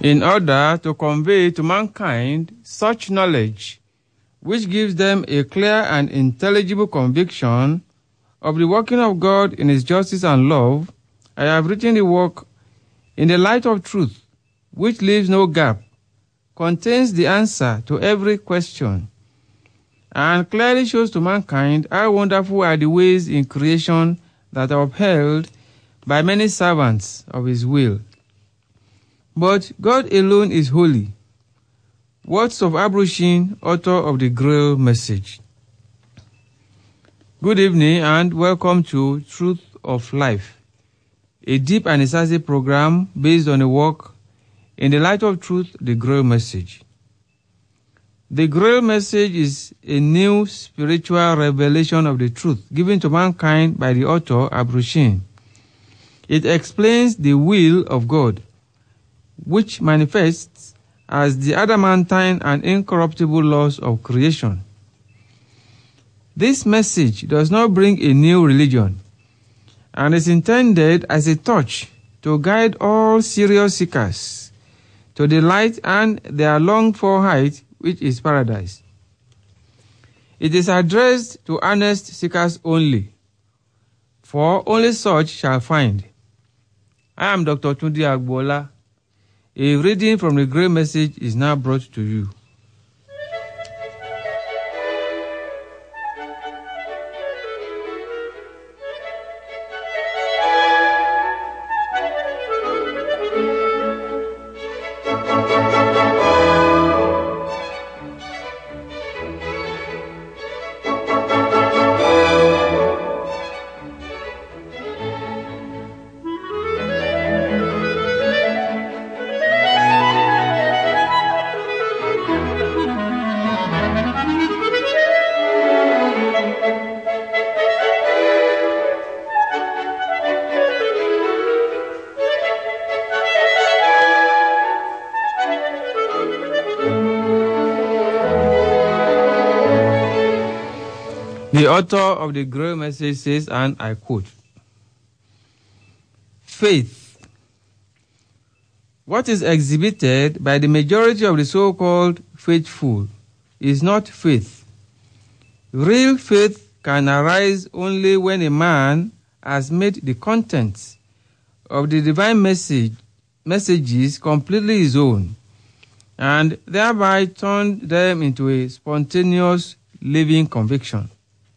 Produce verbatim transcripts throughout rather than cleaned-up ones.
in order to convey to mankind such knowledge which gives them a clear and intelligible conviction of the working of God in his justice and love, I have written the work In the Light of Truth, which leaves no gap, contains the answer to every question, and clearly shows to mankind how wonderful are the ways in creation that are upheld by many servants of his will. But God alone is holy. Words of Abrushin, author of the Grail Message. Good evening and welcome to Truth of Life, a deep and incisive program based on the work In the Light of Truth, the Grail Message. The Grail Message is a new spiritual revelation of the truth given to mankind by the author Abrushin. It explains the will of God, which manifests as the adamantine and incorruptible laws of creation. This message does not bring a new religion and is intended as a torch to guide all serious seekers to the light and their longed-for height, which is paradise. It is addressed to earnest seekers only, for only such shall find. I am Doctor Tunde Agbola. A reading from the Grail Message is now brought to you. The author of the Grail Message says, and I quote, "Faith. What is exhibited by the majority of the so-called faithful is not faith. Real faith can arise only when a man has made the contents of the divine message messages completely his own, and thereby turned them into a spontaneous living conviction.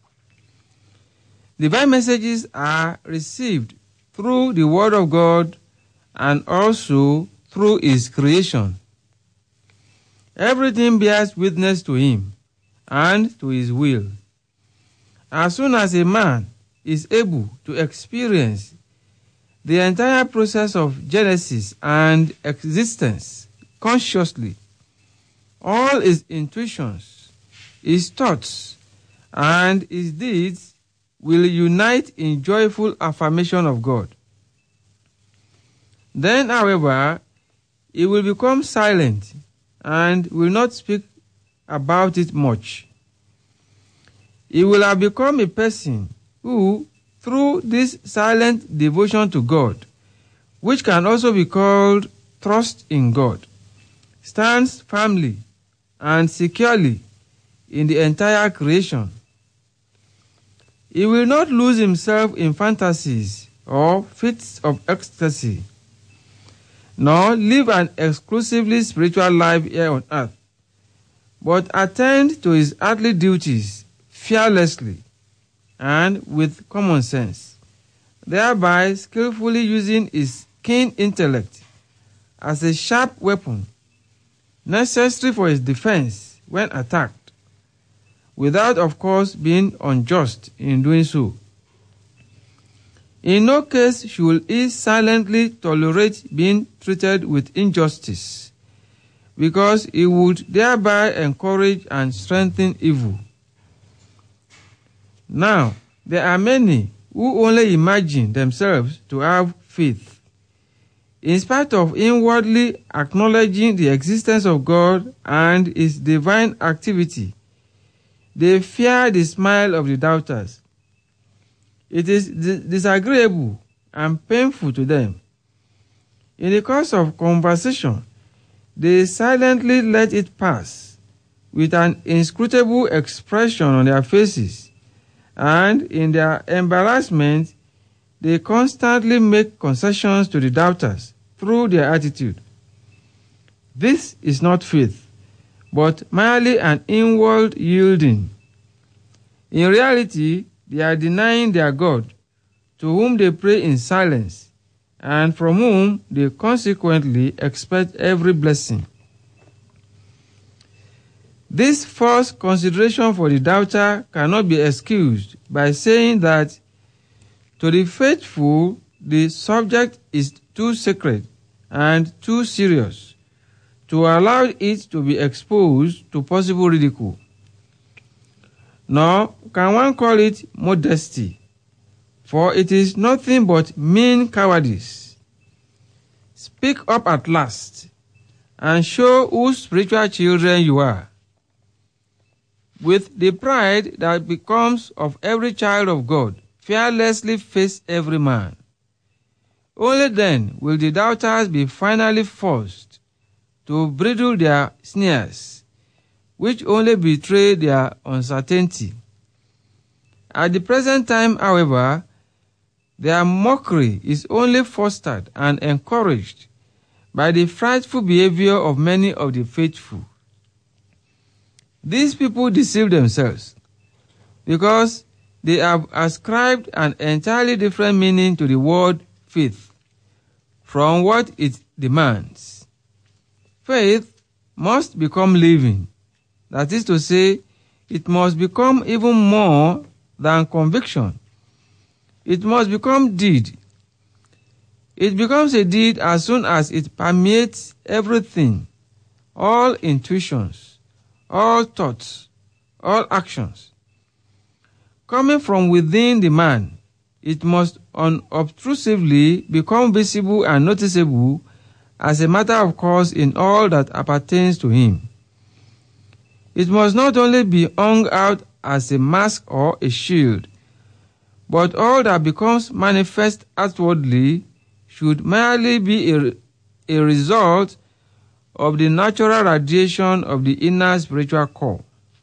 Divine messages are received through the Word of God and also through His creation. Everything bears witness to Him and to His will. As soon as a man is able to experience the entire process of Genesis and existence consciously, all his intuitions, his thoughts, and his deeds will unite in joyful affirmation of God. Then, however, he will become silent and will not speak about it much. He will have become a person who, through this silent devotion to God, which can also be called trust in God, stands firmly and securely in the entire creation. He will not lose himself in fantasies or fits of ecstasy, nor live an exclusively spiritual life here on earth, but attend to his earthly duties fearlessly and with common sense, thereby skillfully using his keen intellect as a sharp weapon necessary for his defense when attacked, without, of course, being unjust in doing so. In no case should he silently tolerate being treated with injustice, because he would thereby encourage and strengthen evil. Now, there are many who only imagine themselves to have faith, in spite of inwardly acknowledging the existence of God and His divine activity. They fear the smile of the doubters. It is disagreeable and painful to them. In the course of conversation, they silently let it pass with an inscrutable expression on their faces, and in their embarrassment, they constantly make concessions to the doubters through their attitude. This is not faith, but merely an inward yielding. In reality, they are denying their God, to whom they pray in silence, and from whom they consequently expect every blessing. This false consideration for the doubter cannot be excused by saying that to the faithful the subject is too sacred and too serious to allow it to be exposed to possible ridicule. Nor can one call it modesty, for it is nothing but mean cowardice. Speak up at last, and show whose spiritual children you are. With the pride that becomes of every child of God, fearlessly face every man. Only then will the doubters be finally forced to bridle their sneers, which only betray their uncertainty. At the present time, however, their mockery is only fostered and encouraged by the frightful behavior of many of the faithful. These people deceive themselves because they have ascribed an entirely different meaning to the word faith from what it demands. Faith must become living. That is to say, it must become even more than conviction. It must become deed. It becomes a deed as soon as it permeates everything, all intuitions, all thoughts, all actions. Coming from within the man, it must unobtrusively become visible and noticeable as a matter of course in all that appertains to him. It must not only be hung out as a mask or a shield, but all that becomes manifest outwardly should merely be a, a result of the natural radiation of the inner spiritual core.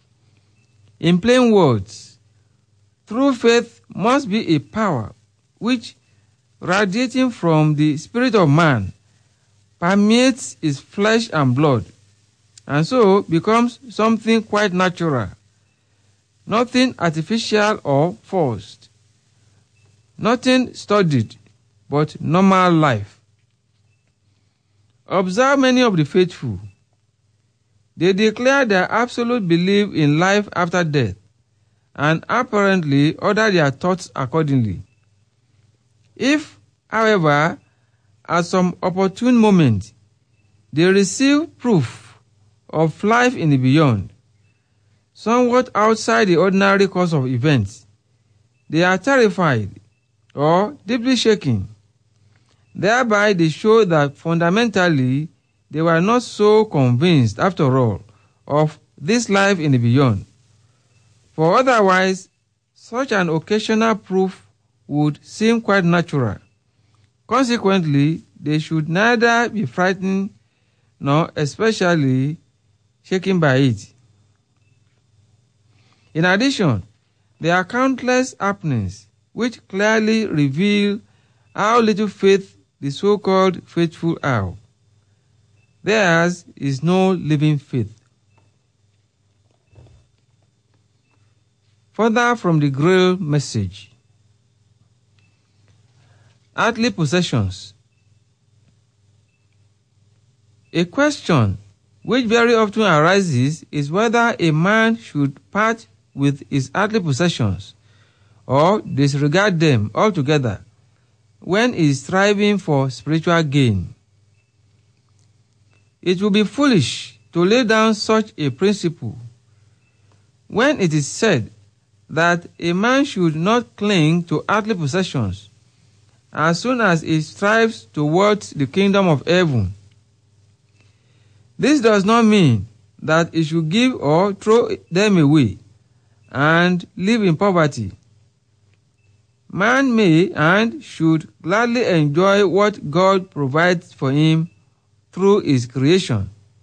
In plain words, true faith must be a power which, radiating from the spirit of man, permeates his flesh and blood, and so becomes something quite natural, nothing artificial or forced, nothing studied, but normal life. Observe many of the faithful. They declare their absolute belief in life after death, and apparently order their thoughts accordingly. If, however, at some opportune moment, they receive proof of life in the beyond, somewhat outside the ordinary course of events, they are terrified or deeply shaken. Thereby they show that fundamentally they were not so convinced, after all, of this life in the beyond. For otherwise, such an occasional proof would seem quite natural. Consequently, they should neither be frightened nor especially shaken by it. In addition, there are countless happenings which clearly reveal how little faith the so-called faithful are. Theirs is no living faith. Further from the Grail message. Earthly possessions. A question which very often arises is whether a man should part with his earthly possessions or disregard them altogether when he is striving for spiritual gain. It would be foolish to lay down such a principle when it is said that a man should not cling to earthly possessions as soon as he strives towards the kingdom of heaven. This does not mean that he should give or throw them away and live in poverty. Man may and should gladly enjoy what God provides for him through his creation,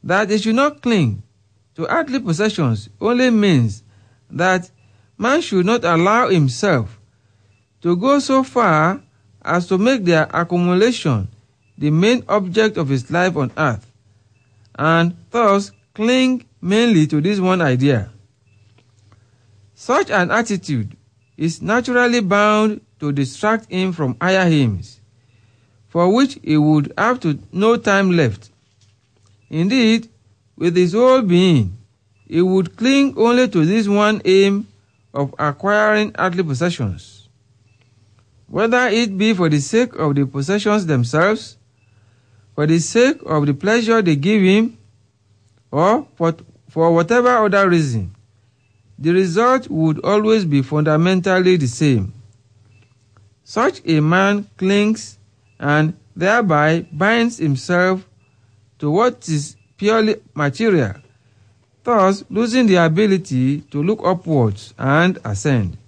That he should not cling to earthly possessions only means that man should not allow himself to go so far as to make their accumulation the main object of his life on earth, and thus cling mainly to this one idea. Such an attitude is naturally bound to distract him from higher aims, for which he would have to no time left. Indeed, with his whole being, he would cling only to this one aim of acquiring earthly possessions, whether it be for the sake of the possessions themselves, for the sake of the pleasure they give him, or for, for whatever other reason. The result would always be fundamentally the same. Such a man clings and thereby binds himself to what is purely material, thus losing the ability to look upwards and ascend.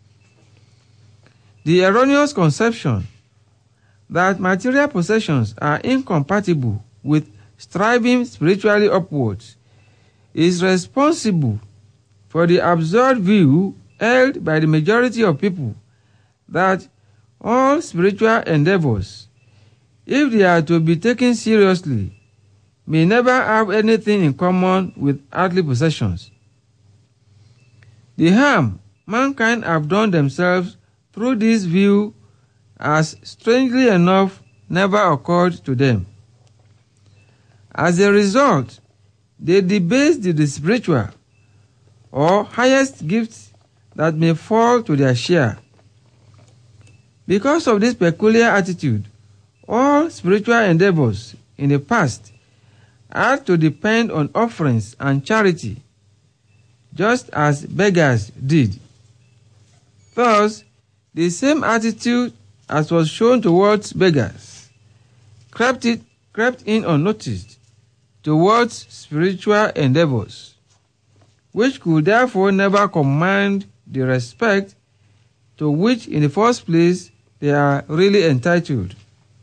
The erroneous conception that material possessions are incompatible with striving spiritually upwards is responsible for the absurd view held by the majority of people that all spiritual endeavors, if they are to be taken seriously, may never have anything in common with earthly possessions. The harm mankind have done themselves through this view has, strangely enough, never occurred to them. As a result, they debase the spiritual or highest gifts that may fall to their share. Because of this peculiar attitude, all spiritual endeavors in the past had to depend on offerings and charity, just as beggars did. Thus, the same attitude as was shown towards beggars crept, it, crept in unnoticed towards spiritual endeavors, which could therefore never command the respect to which in the first place they are really entitled.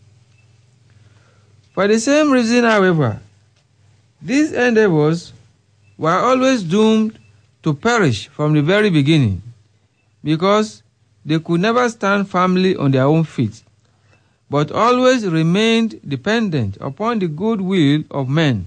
For the same reason, however, these endeavors were always doomed to perish from the very beginning, because they could never stand firmly on their own feet, but always remained dependent upon the good will of men.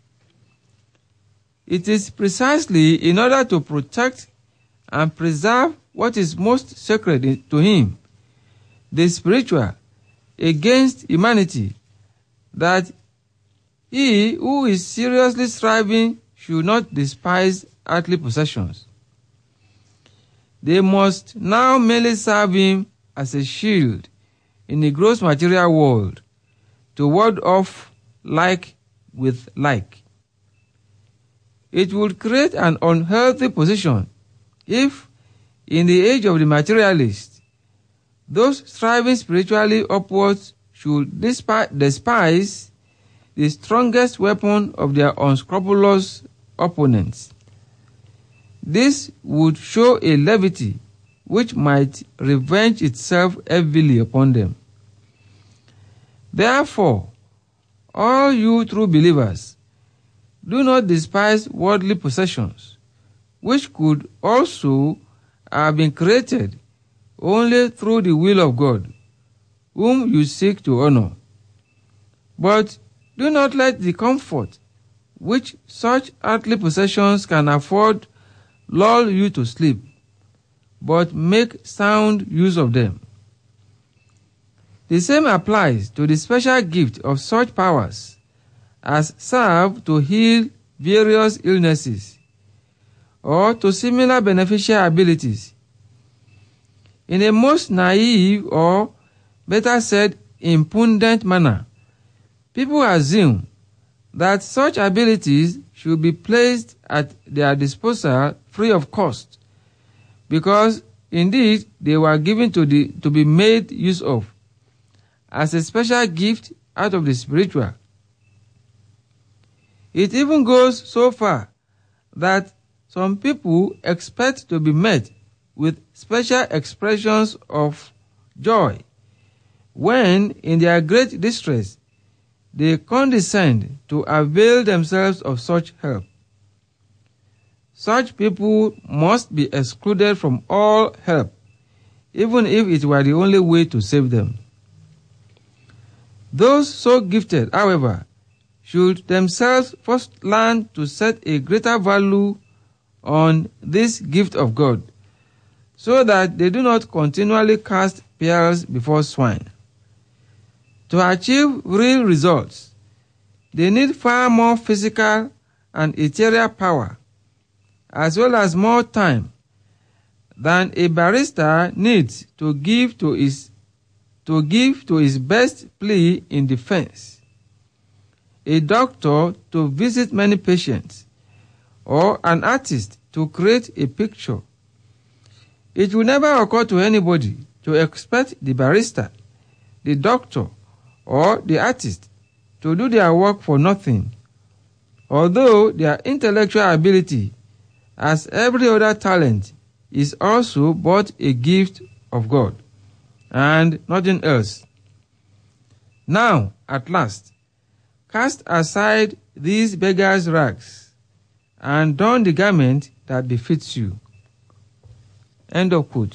It is precisely in order to protect and preserve what is most sacred to him, the spiritual, against humanity, that he who is seriously striving should not despise earthly possessions. They must now merely serve him as a shield in the gross material world to ward off like with like. It would create an unhealthy position if, in the age of the materialist, those striving spiritually upwards should despise the strongest weapon of their unscrupulous opponents. This would show a levity which might revenge itself heavily upon them. Therefore, all you true believers, do not despise worldly possessions, which could also have been created only through the will of God, whom you seek to honor. But do not let the comfort which such earthly possessions can afford lull you to sleep, but make sound use of them. The same applies to the special gift of such powers as serve to heal various illnesses, or to similar beneficial abilities. In a most naive, or better said, impudent manner, people assume that such abilities should be placed at their disposal free of cost, because indeed they were given to, the, to be made use of as a special gift out of the spiritual. It even goes so far that some people expect to be met with special expressions of joy when, in their great distress, they condescend to avail themselves of such help. Such people must be excluded from all help, even if it were the only way to save them. Those so gifted, however, should themselves first learn to set a greater value on this gift of God, so that they do not continually cast pearls before swine. To achieve real results, they need far more physical and ethereal power, as well as more time, than a barrister needs to give to his to give to his best plea in defense, a doctor to visit many patients, or an artist to create a picture. It will never occur to anybody to expect the barrister, the doctor, or the artist to do their work for nothing, although their intellectual ability, as every other talent, is also but a gift of God, and nothing else. Now, at last, cast aside these beggars' rags, and don the garment that befits you. End of quote.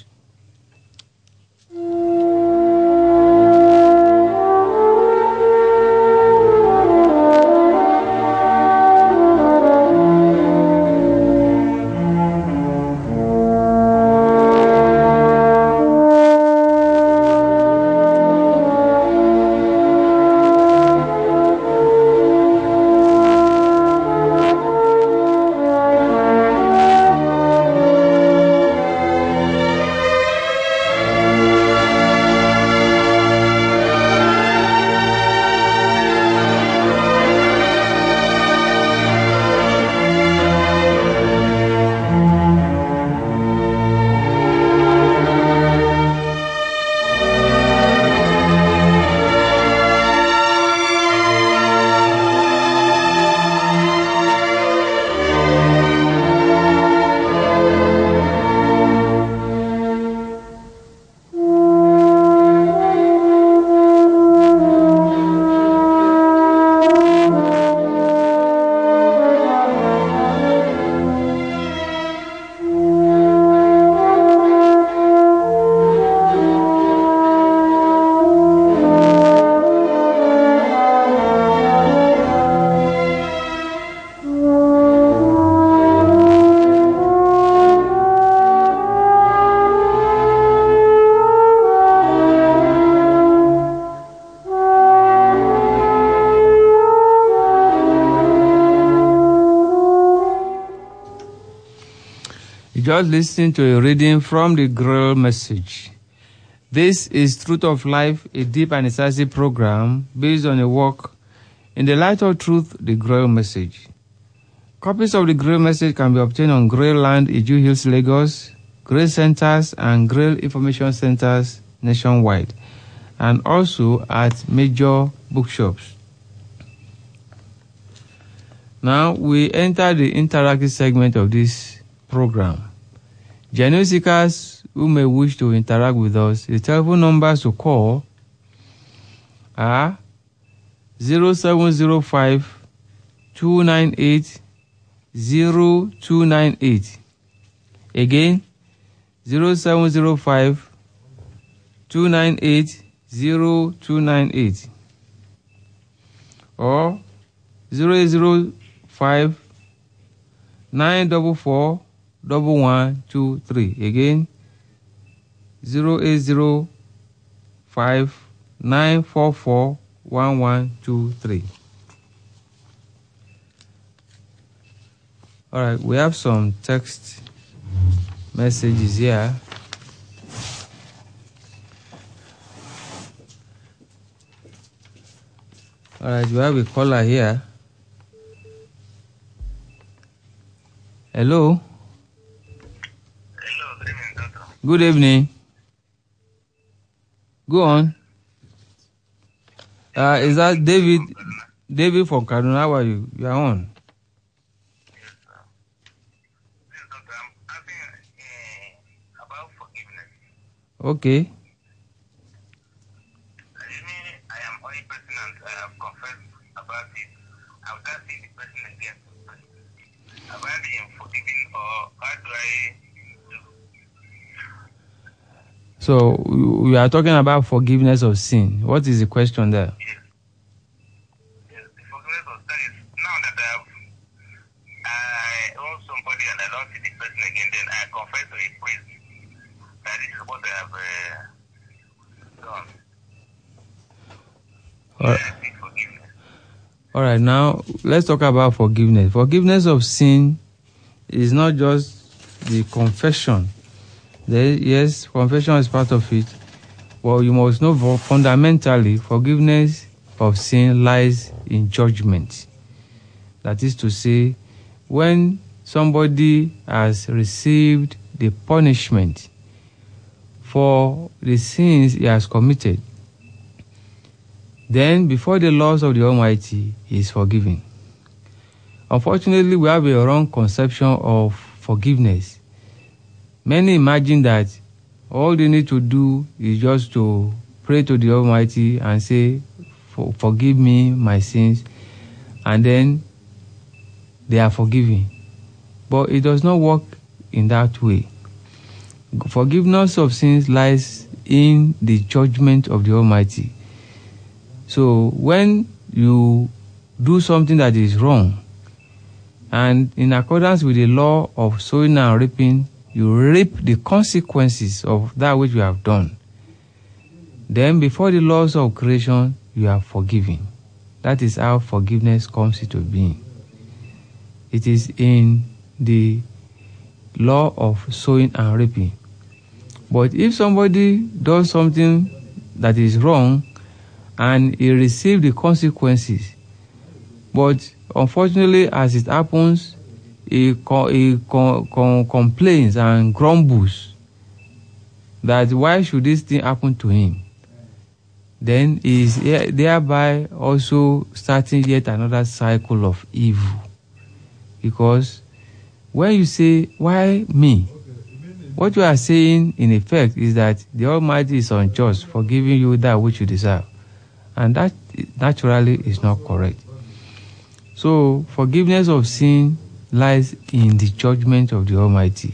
Just listen to a reading from the Grail Message. This is Truth of Life, a deep and incisive program based on a work in the light of truth, the Grail Message. Copies of the Grail Message can be obtained on Grail Land, Iju Hills, Lagos, Grail Centers and Grail Information Centers nationwide, and also at major bookshops. Now we enter the interactive segment of this program. Genuine seekers who may wish to interact with us, the telephone numbers to call are zero seven zero five, two nine eight, zero two nine eight. Again, zero seven zero five, two nine eight, zero two nine eight. Or zero eight zero five, nine four four, double one two three. Again, zero eight zero five nine four four one one two three. All right, we have some text messages here. All right, we have a caller here. Hello. Hello, good evening, doctor. Good evening. Go on. Uh, is that David? David from Kaduna. How are you? You are on. Yes, sir. Yes, doctor, I'm asking uh, about forgiveness. Okay. I mean, I am only person and I have confessed What do I do? So we we are talking about forgiveness of sin. What is the question there? Yes. Yes. The forgiveness of that is now that I have I owe somebody and I don't see the person again, then I confess to a priest that this is what I have uh, done. All right. I seek forgiveness. All right, now let's talk about forgiveness. Forgiveness of sin is not just the confession. There, yes, confession is part of it. Well, you must know fundamentally, forgiveness of sin lies in judgment. That is to say, when somebody has received the punishment for the sins he has committed, then before the laws of the Almighty, he is forgiven. Unfortunately, we have a wrong conception of forgiveness. Many imagine that all they need to do is just to pray to the Almighty and say, forgive me my sins, and then they are forgiven. But it does not work in that way. Forgiveness of sins lies in the judgment of the Almighty. So when you do something that is wrong, and in accordance with the law of sowing and reaping, you reap the consequences of that which you have done, then before the laws of creation, you are forgiven. That is how forgiveness comes into being. It is in the law of sowing and reaping. But if somebody does something that is wrong and he receives the consequences, but unfortunately, as it happens, he, co- he co- co- complains and grumbles that why should this thing happen to him, then he is thereby also starting yet another cycle of evil. Because when you say, why me? What you are saying, in effect, is that the Almighty is unjust for giving you that which you deserve. And that naturally is not correct. So, forgiveness of sin lies in the judgment of the Almighty.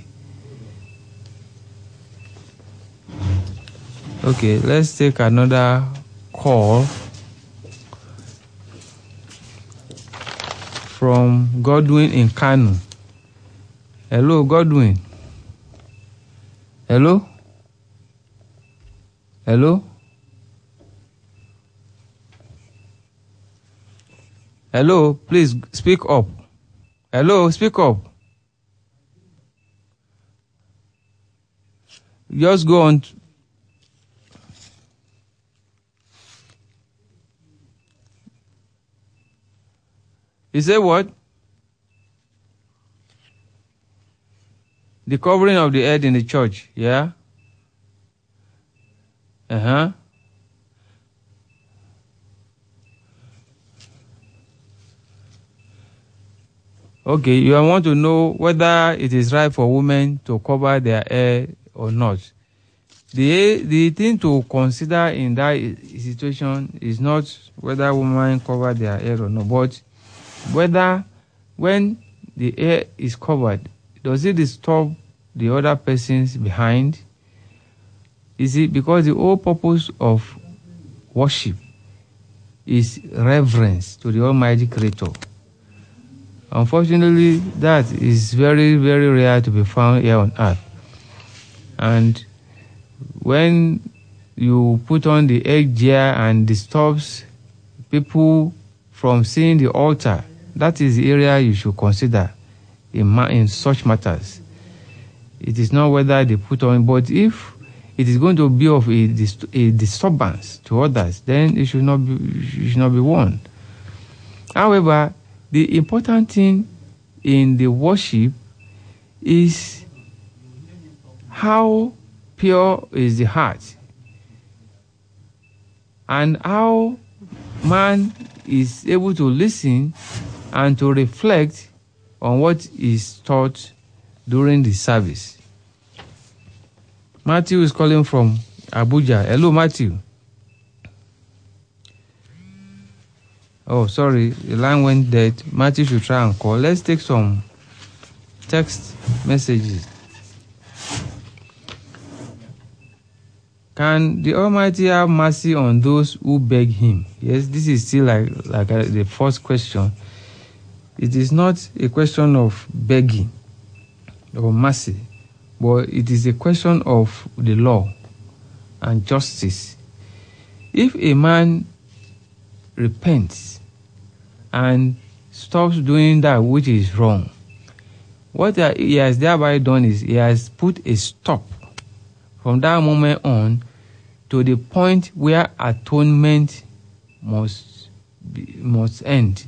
Okay, let's take another call from Godwin in Kano. Hello, Godwin. Hello? Hello? Hello, please speak up. Hello, speak up. Just go on. T- you say what? The covering of the head in the church, yeah? Uh-huh. Okay, you want to know whether it is right for women to cover their hair or not. The the thing to consider in that situation is not whether women cover their hair or not, but whether when the hair is covered, does it disturb the other persons behind? Is it because the whole purpose of worship is reverence to the Almighty Creator? Unfortunately, that is very, very rare to be found here on earth. And when you put on the headgear and disturbs people from seeing the altar, that is the area you should consider in, ma- in such matters. It is not whether they put on, but if it is going to be of a, dist- a disturbance to others, then it should not be, it should not be worn. However, the important thing in the worship is how pure is the heart and how man is able to listen and to reflect on what is taught during the service. Matthew is calling from Abuja. Hello, Matthew. Oh, sorry, the line went dead. Matthew should try and call. Let's take some text messages. Can the Almighty have mercy on those who beg Him? Yes, this is still like, like uh, the first question. It is not a question of begging or mercy, but it is a question of the law and justice. If a man repents and stops doing that which is wrong, what he has thereby done is he has put a stop from that moment on to the point where atonement must be, must end.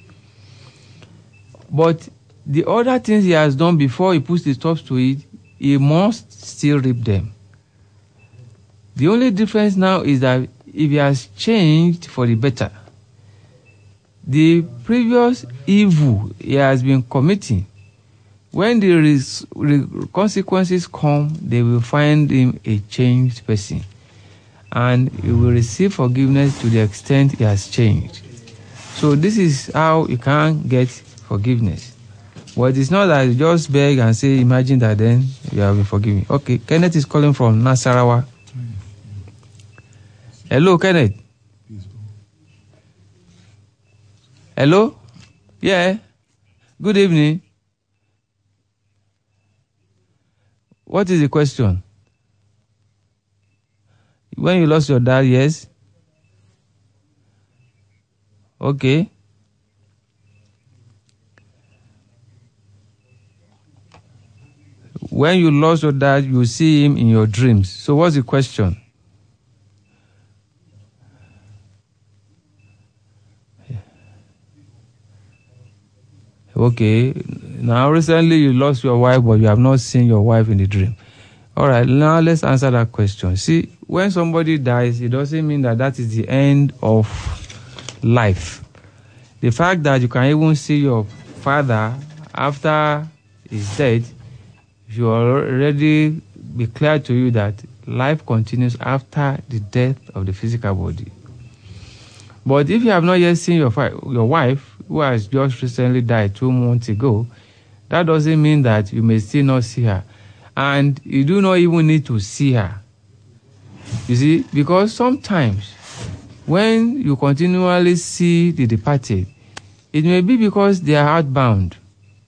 But the other things he has done before he puts the stops to it, he must still reap them. The only difference now is that if he has changed for the better, the previous evil he has been committing, when the res- re- consequences come, they will find him a changed person. And he will receive forgiveness to the extent he has changed. So this is how you can get forgiveness. But it's not that you just beg and say, imagine that then you have been forgiven. Okay, Kenneth is calling from Nasarawa. Hello, Kenneth. Hello? Yeah. Good evening. What is the question? When you lost your dad, yes? Okay. When you lost your dad, you see him in your dreams. So what's the question? Okay. Now, recently you lost your wife, but you have not seen your wife in the dream. All right. Now let's answer that question. See, when somebody dies, it doesn't mean that that is the end of life. The fact that you can even see your father after he's dead, you already be clear to you that life continues after the death of the physical body. But if you have not yet seen your, fi- your wife, who has just recently died two months ago, that doesn't mean that you may still not see her. And you do not even need to see her. You see, because sometimes when you continually see the departed, it may be because they are outbound.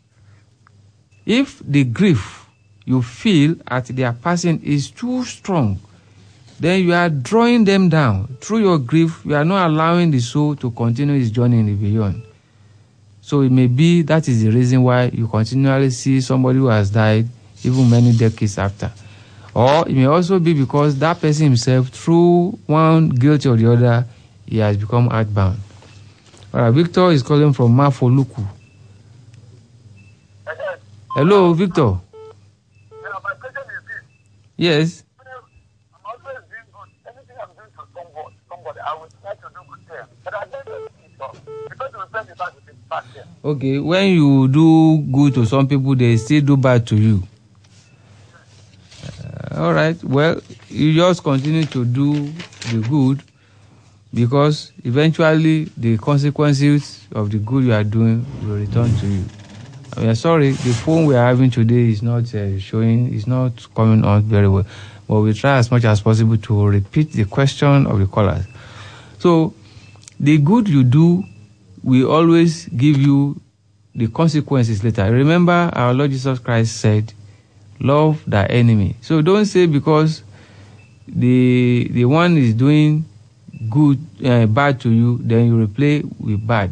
If the grief you feel at their passing is too strong, then you are drawing them down. Through your grief, you are not allowing the soul to continue its journey in the beyond. So it may be that is the reason why you continually see somebody who has died even many decades after. Or it may also be because that person himself, through one guilt or the other, he has become outbound. All right, Victor is calling from Mafoluku. Hello, Victor. Yeah, my question is this. Yes. I'm always doing good. Anything I'm doing for somebody, somebody I will try to do good to them. But I don't do it because it will send me back to the back there. Okay, when you do good to some people, they still do bad to you. Uh, all right, well, you just continue to do the good because eventually the consequences of the good you are doing will return to you. I mean, sorry, the phone we are having today is not uh, showing, is not coming on very well. But we try as much as possible to repeat the question of the callers. So, the good you do will always give you the consequences later. Remember, our Lord Jesus Christ said, love thy enemy. So don't say because the the one is doing good, uh, bad to you, then you replay with bad.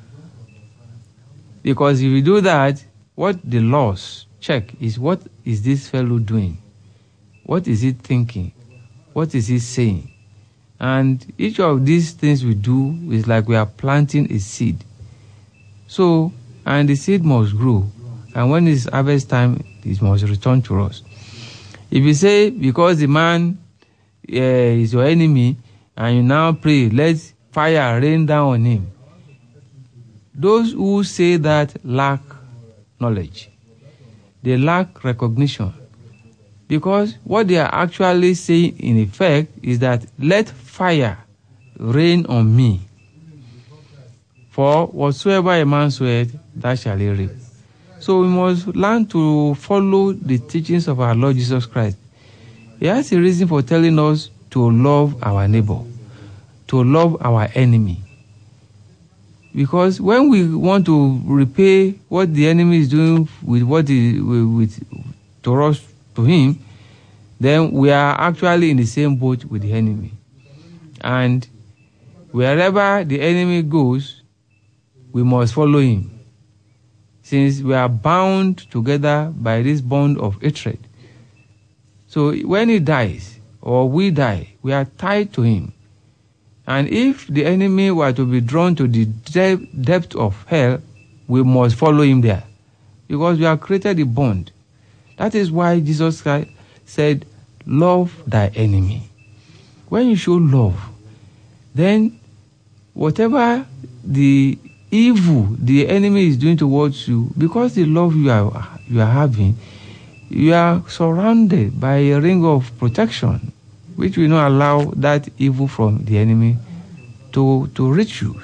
Because if you do that, what the laws check is what is this fellow doing? What is he thinking? What is he saying? And each of these things we do is like we are planting a seed. So, and the seed must grow. And when it's harvest time, it must return to us. If you say, because the man uh, is your enemy, and you now pray, let fire rain down on him. Those who say that lack knowledge. They lack recognition. Because what they are actually saying in effect is that let fire rain on me. For whatsoever a man soweth, that shall he reap. So we must learn to follow the teachings of our Lord Jesus Christ. He has a reason for telling us to love our neighbor, to love our enemy. Because when we want to repay what the enemy is doing with what he, with to us to him, then we are actually in the same boat with the enemy. And wherever the enemy goes, we must follow him, since we are bound together by this bond of hatred. So when he dies, or we die, we are tied to him. And if the enemy were to be drawn to the de- depth of hell, we must follow him there, because we have created a bond. That is why Jesus Christ said, love thy enemy. When you show love, then whatever the evil the enemy is doing towards you, because the love you are you are having, you are surrounded by a ring of protection, which will not allow that evil from the enemy to, to reach you.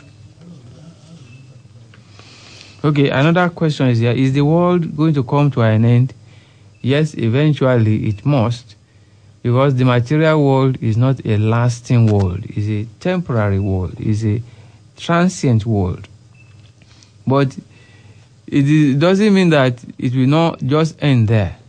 Okay, another question is here. Is the world going to come to an end? Yes, eventually it must, because the material world is not a lasting world. It's a temporary world. It's a transient world. But it is, doesn't mean that it will not just end there.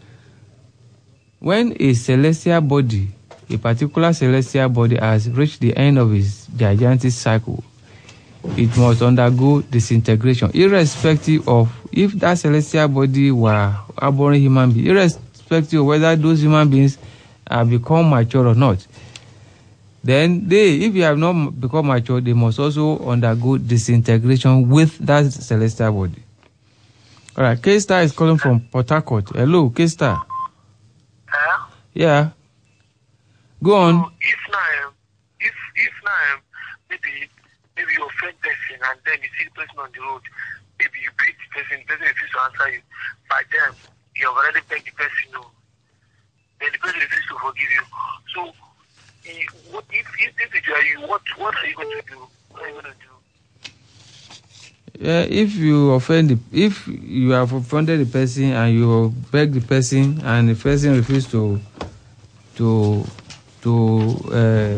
When a celestial body, a particular celestial body, has reached the end of its gigantic cycle, it must undergo disintegration, irrespective of if that celestial body were harboring human beings, irrespective of whether those human beings have become mature or not. Then they, if you have not become mature, they must also undergo disintegration with that celestial body. All right, K-Star is calling from Port Harcourt. Hello, K-Star. Huh? Yeah. Go on. So if now, if if now, maybe maybe you offend person and then you see the person on the road, maybe you greet the person, the person refuses to answer you. By then, you have already begged the person no. Then the person refuses to forgive you. So, eh, what if if this is you, what what are you going to do? What are you going to do? Yeah, if you offend the, if you have offended the person and you beg the person and the person refuses to to to uh,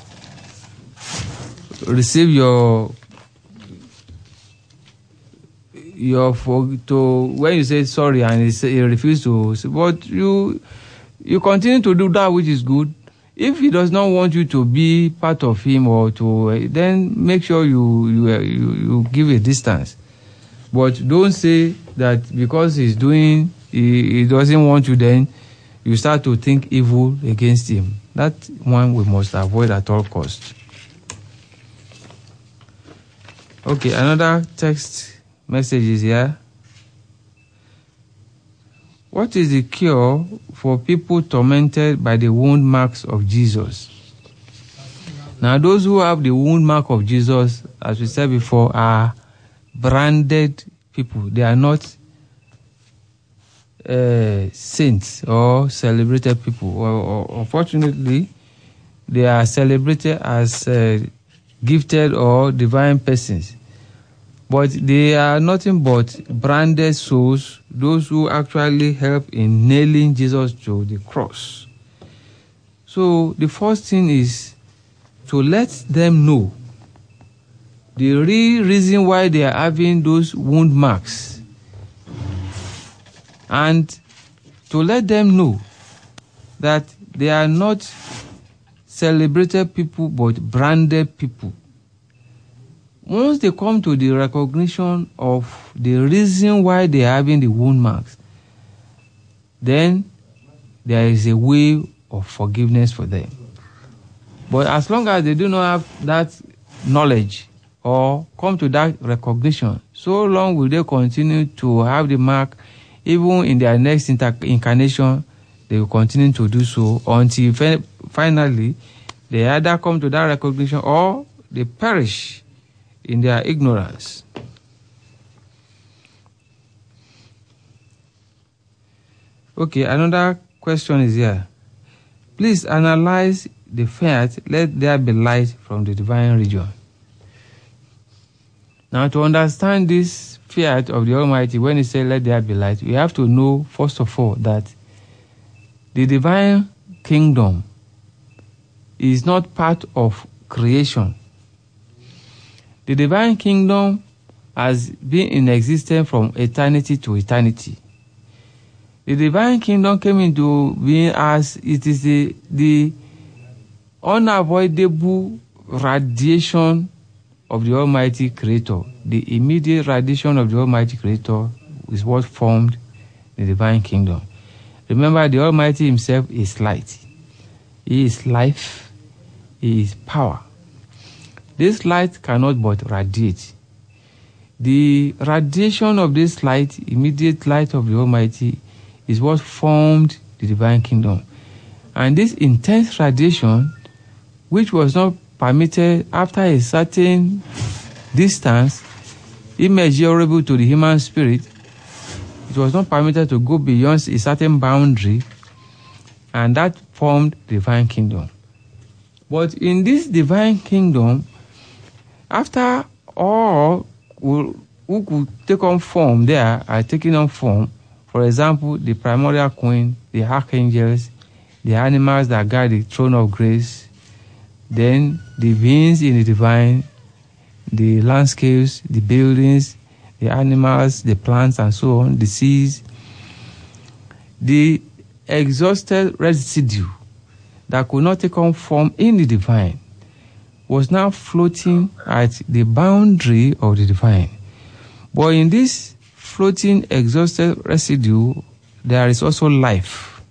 receive your your for to when you say sorry and he, say, he refuses to, but you you continue to do that which is good. If he does not want you to be part of him or to, uh, then make sure you you, uh, you you give a distance. But don't say that because he's doing, he, he doesn't want you, then you start to think evil against him. That one we must avoid at all costs. Okay, another text message is here. What is the cure for people tormented by the wound marks of Jesus? Now, those who have the wound mark of Jesus, as we said before, are branded people. They are not uh, saints or celebrated people. Or, or, unfortunately, they are celebrated as uh, gifted or divine persons. But they are nothing but branded souls, those who actually help in nailing Jesus to the cross. So the first thing is to let them know the real reason why they are having those wound marks, and to let them know that they are not celebrated people but branded people. Once they come to the recognition of the reason why they are having the wound marks, then there is a way of forgiveness for them. But as long as they do not have that knowledge or come to that recognition, so long will they continue to have the mark. Even in their next inter- incarnation, they will continue to do so until fi- finally they either come to that recognition or they perish in their ignorance. Okay, another question is here. Please analyze the fact, let there be light from the divine region. Now, to understand this fiat of the Almighty, when he said, let there be light, we have to know, first of all, that the divine kingdom is not part of creation. The divine kingdom has been in existence from eternity to eternity. The divine kingdom came into being as it is the, the unavoidable radiation of the Almighty Creator. The immediate radiation of the Almighty Creator is what formed the divine kingdom. Remember, the Almighty himself is light. He is life. He is power. This light cannot but radiate. The radiation of this light, immediate light of the Almighty, is what formed the divine kingdom. And this intense radiation, which was not permitted after a certain distance, immeasurable to the human spirit, it was not permitted to go beyond a certain boundary, and that formed the divine kingdom. But in this divine kingdom, after all who, who could take on form there are taking on form, for example, the primordial queen, the archangels, the animals that guard the throne of grace, then the beings in the divine, the landscapes, the buildings, the animals, the plants, and so on, the seas, the exhausted residue that could not take on form in the divine was now floating at the boundary of the divine. But in this floating exhausted residue, there is also life.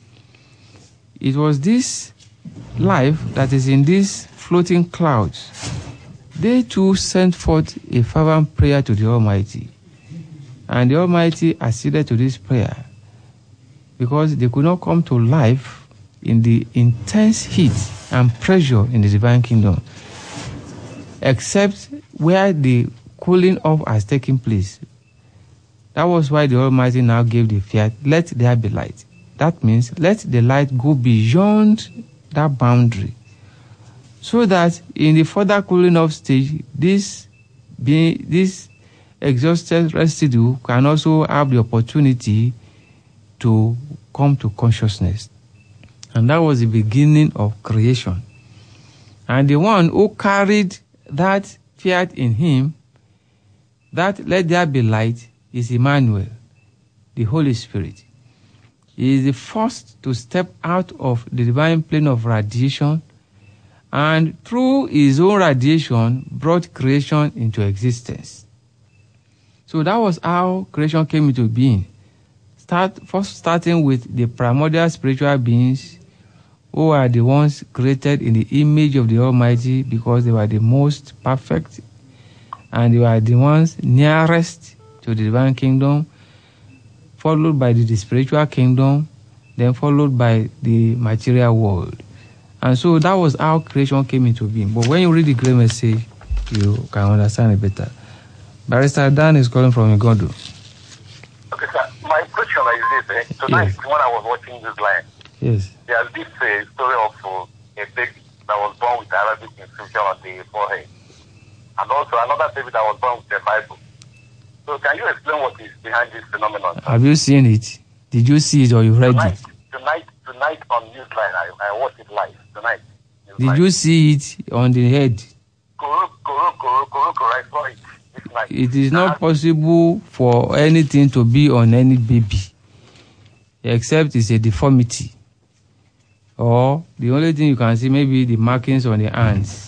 It was this life that is in these floating clouds. They too sent forth a fervent prayer to the Almighty. And the Almighty acceded to this prayer because they could not come to life in the intense heat and pressure in the divine kingdom, except where the cooling off has taken place. That was why the Almighty now gave the fiat, let there be light. That means let the light go beyond that boundary, so that in the further cooling off stage, this being this exhausted residue can also have the opportunity to come to consciousness. And that was the beginning of creation. And the one who carried that fiat in him, that let there be light, is Emmanuel, the Holy Spirit. He is the first to step out of the divine plane of radiation, and through his own radiation brought creation into existence. So that was how creation came into being. Start, first starting with the primordial spiritual beings, who are the ones created in the image of the Almighty because they were the most perfect and they were the ones nearest to the divine kingdom, followed by the, the spiritual kingdom, then followed by the material world. And so that was how creation came into being. But when you read the great message, you can understand it better. Barrister Dan is calling from Igodo. Okay, sir. My question is this. Eh? Tonight, Yes. when I was watching this line, Yes. there's this uh, story of uh, a baby that was born with Arabic inscription on the forehead. And also another baby that was born with the Bible. So can you explain what is behind this phenomenon? Have you seen it? Did you see it or you read Tonight, it? tonight, tonight on Newsline, I, I watched it live. Tonight. Did you see it on the head? Koro, koro, koro, koro, koro, I saw it this night. It is not possible for anything to be on any baby, except it's a deformity. Or the only thing you can see maybe the markings on the hands.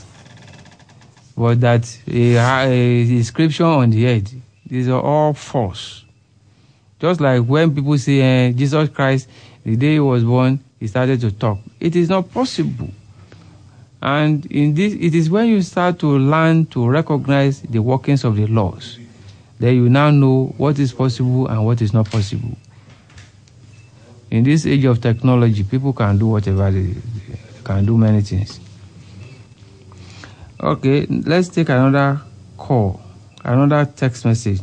But that a, a inscription on the head, these are all false. Just like when people say uh, Jesus Christ, the day he was born, he started to talk. It is not possible. And in this, it is when you start to learn to recognize the workings of the laws, that you now know what is possible and what is not possible. In this age of technology, people can do whatever they, they can do many things. Okay, let's take another call, another text message.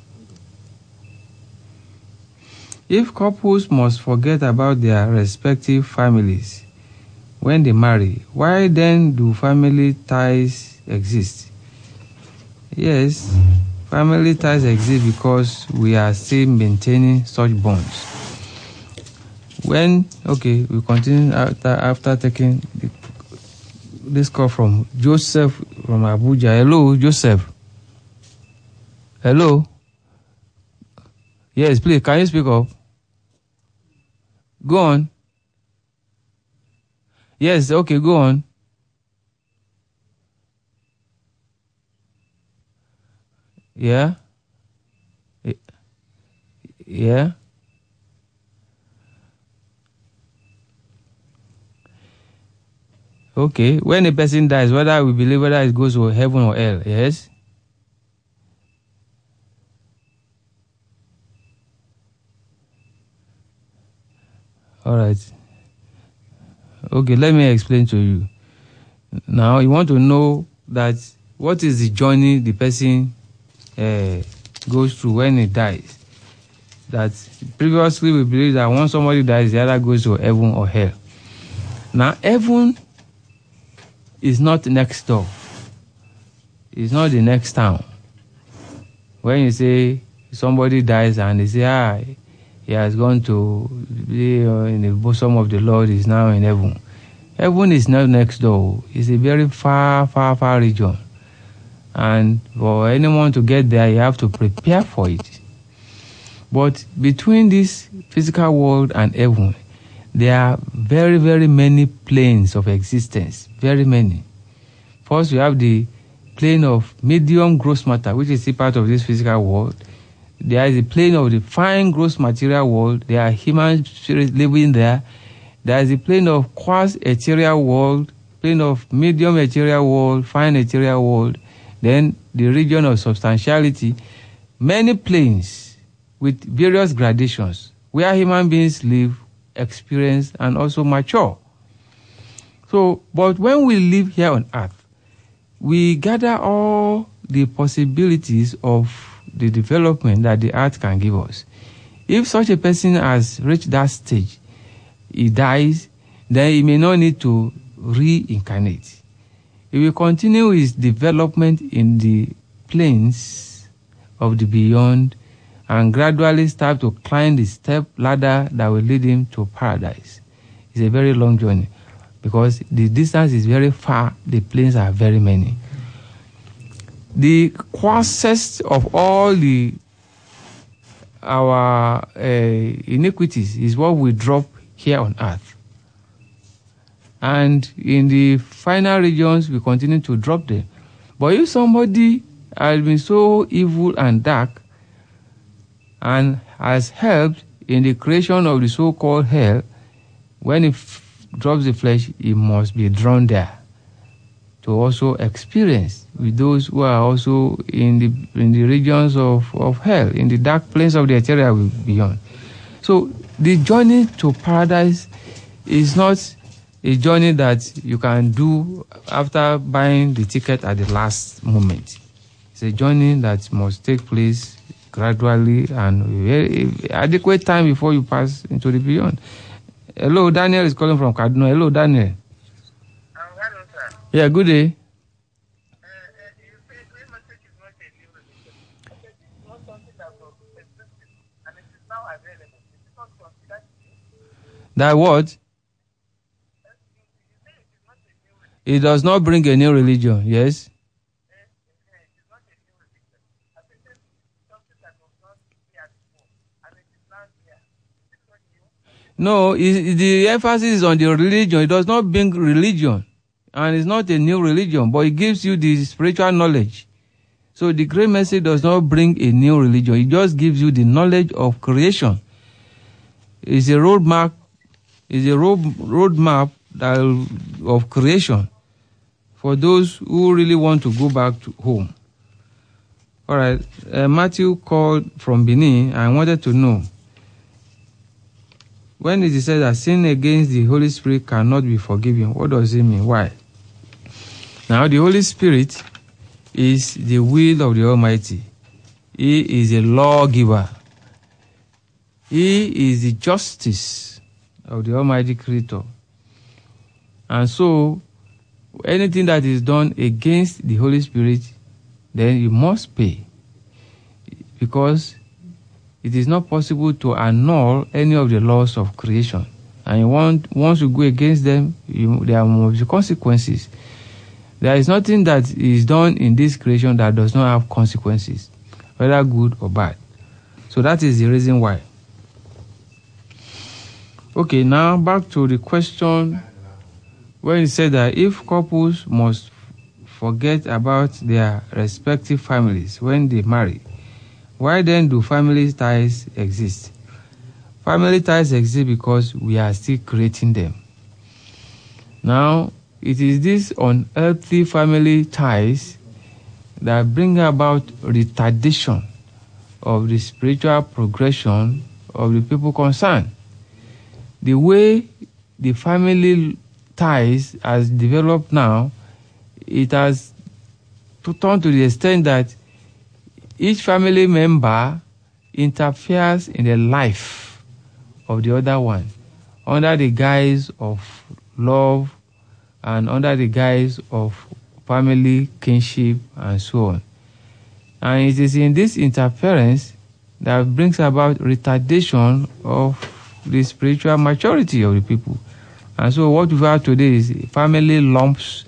If couples must forget about their respective families when they marry, why then do family ties exist? Yes, family ties exist because we are still maintaining such bonds. When, okay, we continue after, after taking the, this call from Joseph from Abuja. Hello, Joseph. Hello. Yes, please, can you speak up? Go on. Yes, okay, go on. Yeah. Yeah. Okay. When a person dies, whether we believe whether it goes to heaven or hell, yes? All right. Okay, let me explain to you. Now, you want to know that what is the journey the person uh, goes through when he dies. That previously we believe that once somebody dies, the other goes to heaven or hell. Now, heaven is not next door. It's not the next town. When you say somebody dies and they say, ah, he has gone to be in the bosom of the Lord, is now in heaven. Heaven is not next door. It's a very far, far, far region. And for anyone to get there, you have to prepare for it. But between this physical world and heaven, there are very, very many planes of existence. Very many. First, you have the plane of medium gross matter, which is a part of this physical world. There is a plane of the fine gross material world. There are human spirits living there. There is a plane of quartz ethereal world, plane of medium ethereal world, fine ethereal world. Then the region of substantiality. Many planes with various gradations where human beings live, experience, and also mature. So, but when we live here on earth, we gather all the possibilities of the development that the earth can give us. If such a person has reached that stage, he dies, then he may not need to reincarnate. He will continue his development in the planes of the beyond and gradually start to climb the step ladder that will lead him to paradise. It's a very long journey because the distance is very far, the planes are very many. The coarsest of all the our uh, iniquities is what we drop here on earth. And in the final regions, we continue to drop them. But if somebody has been so evil and dark and has helped in the creation of the so-called hell, when he f- drops the flesh, he must be drawn there to also experience with those who are also in the in the regions of, of hell, in the dark plains of the ethereal beyond. So the journey to paradise is not a journey that you can do after buying the ticket at the last moment. It's a journey that must take place gradually and very adequate time before you pass into the beyond. Hello, Daniel is calling from Kaduna. Hello, Daniel. Um, hello, sir. Yeah, good day. Uh, uh, you say green message is not a new religion. Okay, this is not something that was existing and it is now available. It is not considered new. That what? You say it is not a new religion. It does not bring a new religion, yes? Uh, uh, it is not a new religion. I think this is something that was not here before and it is now here. Is it not new? No, it, the emphasis is on the religion. It does not bring religion. And it's not a new religion, but it gives you the spiritual knowledge. So the great message does not bring a new religion. It just gives you the knowledge of creation. It's a roadmap. It's a road roadmap that of creation for those who really want to go back to home. All right. Uh, Matthew called from Benin and wanted to know, when it is said that sin against the Holy Spirit cannot be forgiven, what does it mean? Why? Now, the Holy Spirit is the will of the Almighty. He is a lawgiver. He is the justice of the Almighty Creator. And so, anything that is done against the Holy Spirit, then you must pay, because it is not possible to annul any of the laws of creation. And you want, once you go against them, you, there must be consequences. There is nothing that is done in this creation that does not have consequences, whether good or bad. So that is the reason why. Okay, now back to the question when it said that if couples must forget about their respective families when they marry, why then do family ties exist? Family ties exist because we are still creating them. Now, it is these unearthly family ties that bring about retardation of the spiritual progression of the people concerned. The way the family ties has developed now, it has turned to the extent that each family member interferes in the life of the other one under the guise of love and under the guise of family kinship and so on. And it is in this interference that brings about retardation of the spiritual maturity of the people. And so what we have today is family lumps,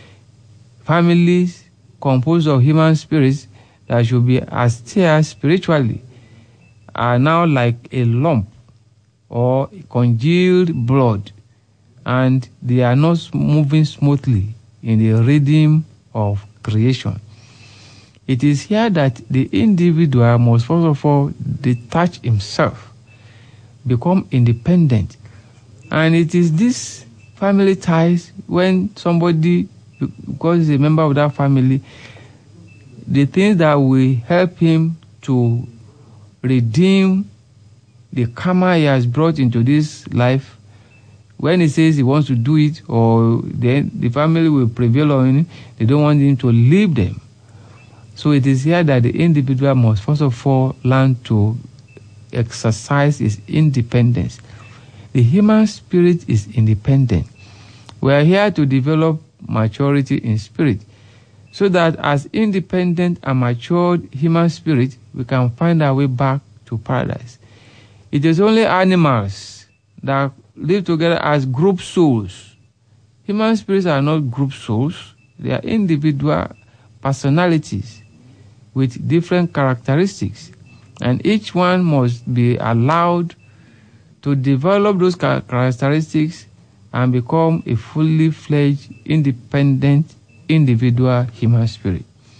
families composed of human spirits that should be austere spiritually are now like a lump or congealed blood, and they are not moving smoothly in the rhythm of creation. It is here that the individual must first of all detach himself, become independent. And it is this family ties, when somebody, because he's a member of that family, the things that will help him to redeem the karma he has brought into this life, when he says he wants to do it, or then the family will prevail on him, they don't want him to leave them. So it is here that the individual must first of all learn to exercise his independence. The human spirit is independent. We are here to develop maturity in spirit, so that as independent and matured human spirit, we can find our way back to paradise. It is only animals that live together as group souls. Human spirits are not group souls. They are individual personalities with different characteristics, and each one must be allowed to develop those characteristics and become a fully fledged, independent, individual human spirit.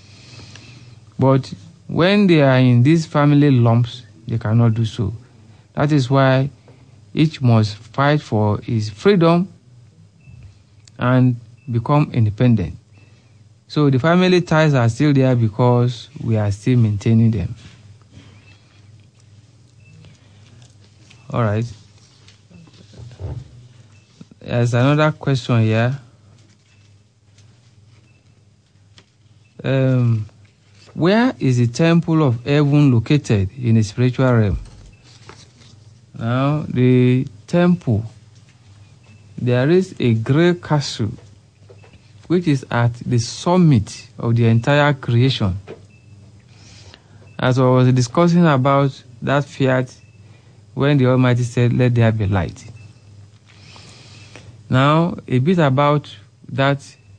But when they are in these family lumps, they cannot do so. That is why each must fight for his freedom and become independent. So the family ties are still there because we are still maintaining them. All right. There's another question here. Um, where is the temple of heaven located in the spiritual realm? Now, the temple, there is a great castle which is at the summit of the entire creation. As I was discussing about that fiat when the Almighty said, "Let there be light." Now, a bit about that.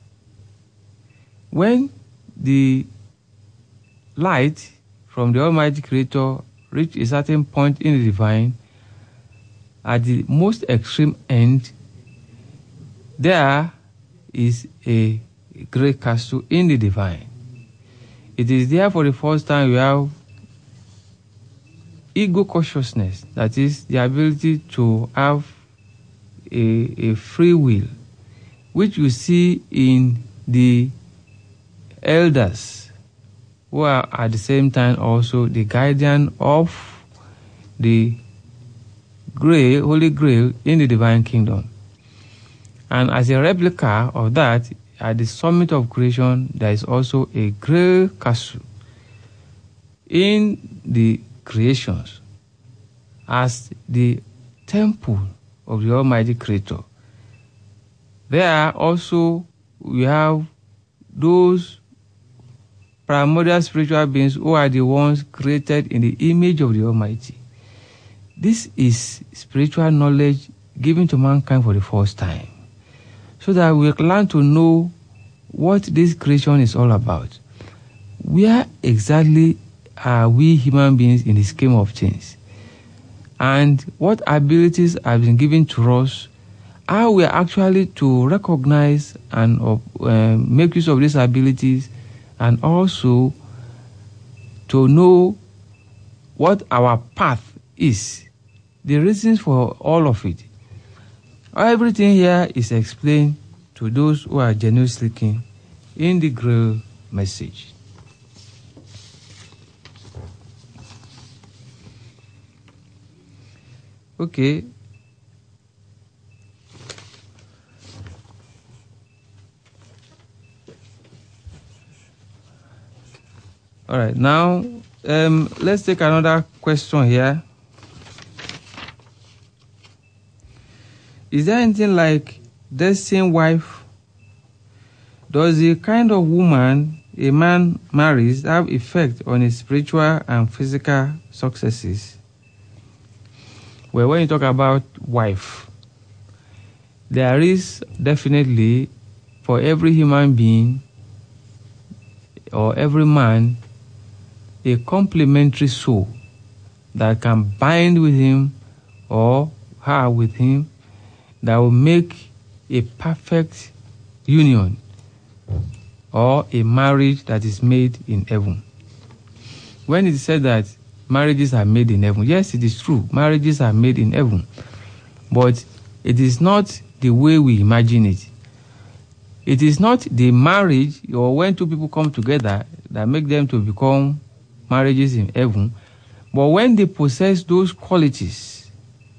When the light from the Almighty Creator reached a certain point in the divine, at the most extreme end, there is a great castle in the divine. It is there for the first time we have ego consciousness, that is the ability to have a, a free will, which you see in the elders, who are at the same time also the guardian of the Grail, Holy Grail in the divine kingdom. And as a replica of that, at the summit of creation, there is also a great castle in the creations as the temple of the Almighty Creator. There also we have those primordial spiritual beings who are the ones created in the image of the Almighty. This is spiritual knowledge given to mankind for the first time, so that we learn to know what this creation is all about. Where exactly are we human beings in the scheme of things? And what abilities have been given to us? How we are actually to recognize and uh, make use of these abilities, and also to know what our path is, the reasons for all of it. Everything here is explained to those who are genuinely keen in the Grail message. Okay. All right. Now, um, let's take another question here. Is there anything like destined wife? Does the kind of woman a man marries have effect on his spiritual and physical successes? Well, when you talk about wife, there is definitely, for every human being or every man, a complementary soul that can bind with him or her with him, that will make a perfect union or a marriage that is made in heaven. When it is said that marriages are made in heaven, yes, it is true, marriages are made in heaven, but it is not the way we imagine it. It is not the marriage or when two people come together that make them to become marriages in heaven, but when they possess those qualities,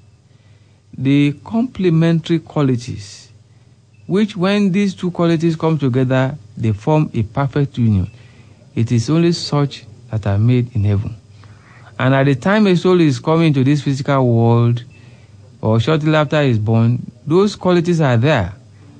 the complementary qualities, which when these two qualities come together, they form a perfect union. It is only such that are made in heaven. And at the time a soul is coming to this physical world, or shortly after he is born, those qualities are there.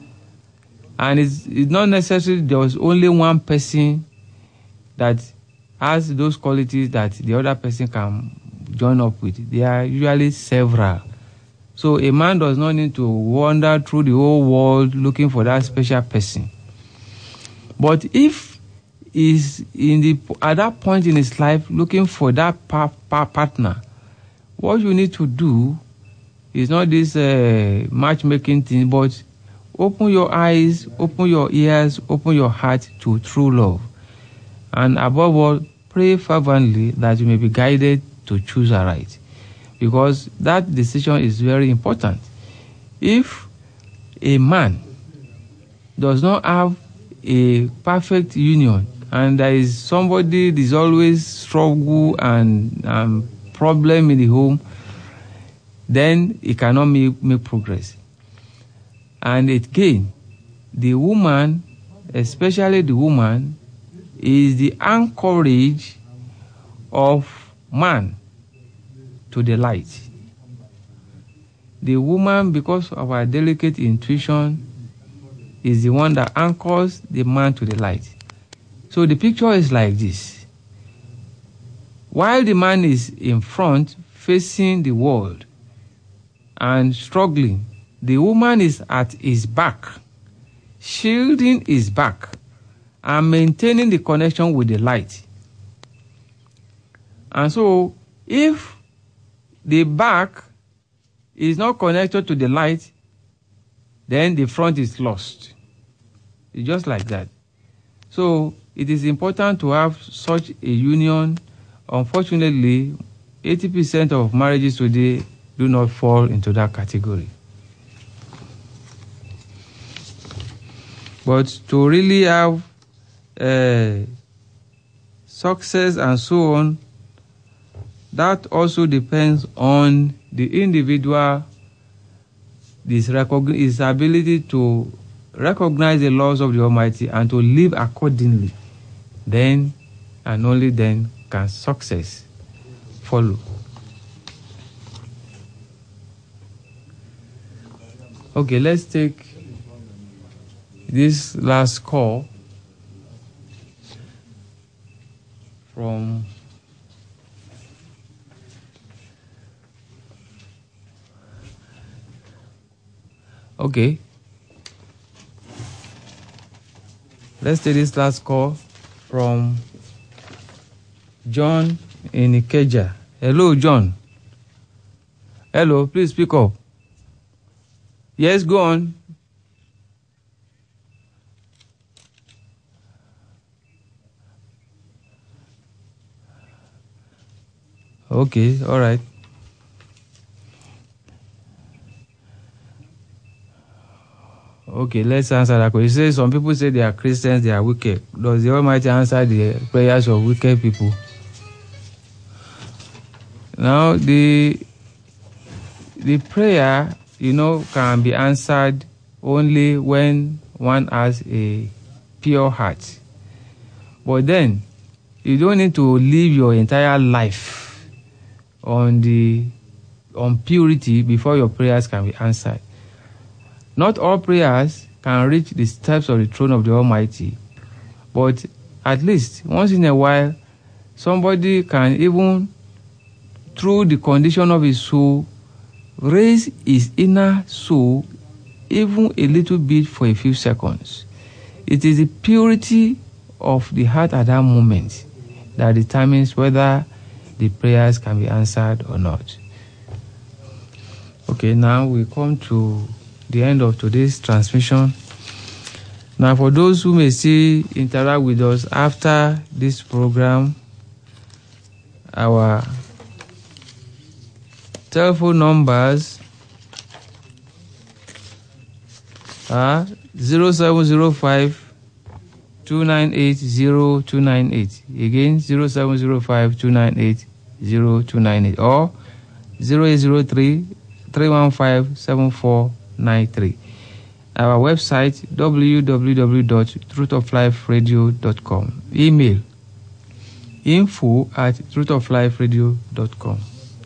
And it's, it's not necessarily there was only one person that has those qualities that the other person can join up with. There are usually several. So a man does not need to wander through the whole world looking for that special person. But if he's in the at that point in his life looking for that pa- pa- partner, what you need to do is not this uh, matchmaking thing, but open your eyes, open your ears, open your heart to true love. And above all, pray fervently that you may be guided to choose aright, because that decision is very important. If a man does not have a perfect union, and there is somebody that is always struggle and um, problem in the home, then he cannot make, make progress. And again, the woman, especially the woman, is the anchorage of man to the light. The woman, because of her delicate intuition, is the one that anchors the man to the light. So the picture is like this. While the man is in front, facing the world and struggling, the woman is at his back, shielding his back and maintaining the connection with the light. And so, if the back is not connected to the light, then the front is lost. It's just like that. So, it is important to have such a union. Unfortunately, eighty percent of marriages today do not fall into that category. But to really have uh, success and so on, that also depends on the individual, his, recogn- his ability to recognize the laws of the Almighty and to live accordingly. Then and only then can success follow. Okay, let's take this last call. from okay. Let's take this last call from John in Ikeja. Hello, John. Hello, please speak up. Yes, go on. Okay, all right. Okay, let's answer that question. You say some people say they are Christians, they are wicked. Does the Almighty answer the prayers of wicked people? Now, the the prayer, you know, can be answered only when one has a pure heart. But then, you don't need to live your entire life on the on purity before your prayers can be answered. Not all prayers can reach the steps of the throne of the Almighty, but at least once in a while, somebody can even, through the condition of his soul, raise his inner soul even a little bit for a few seconds. It is the purity of the heart at that moment that determines whether the prayers can be answered or not. Okay, now we come to the end of today's transmission. Now, for those who may still interact with us after this program, our telephone numbers are zero seven zero five, two nine eight, zero two nine eight. Again, zero seven zero five, two nine eight, zero two nine eight or zero eight zero three, three one five, seven four nine three. Our website w w w dot truth of life radio dot com. Email info at truth of life radio dot com.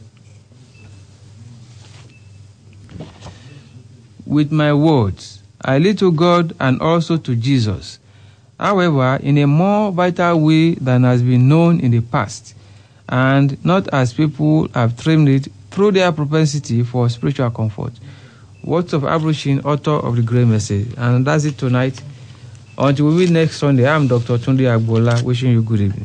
With my words, I lead to God and also to Jesus. However, in a more vital way than has been known in the past, and not as people have trimmed it through their propensity for spiritual comfort. Words of Abrushin, author of the Great Message. And that's it tonight. Until we meet next Sunday, I'm Doctor Tunde Agbola, wishing you good evening.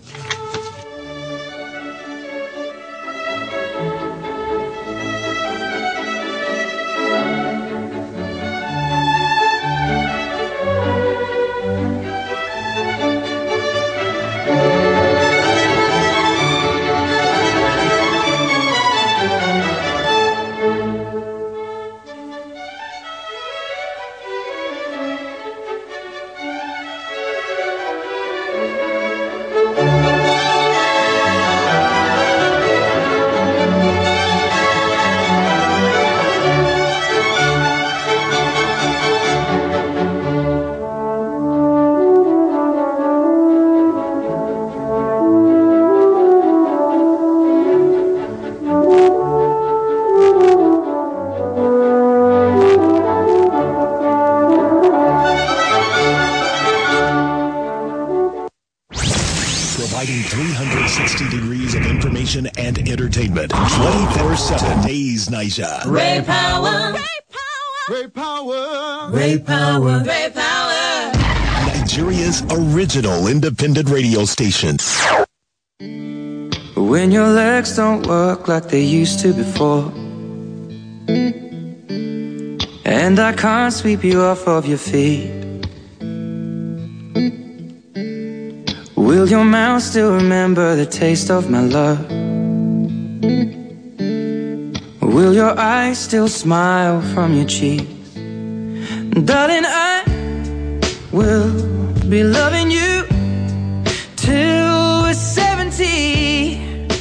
And entertainment twenty-four seven days Niger. Ray Power. Ray Power. Ray Power. Ray Power. Nigeria's original independent radio station. When your legs don't work like they used to before, and I can't sweep you off of your feet, will your mouth still remember the taste of my love? Will your eyes still smile from your cheeks? Darling, I will be loving you till we're seventy.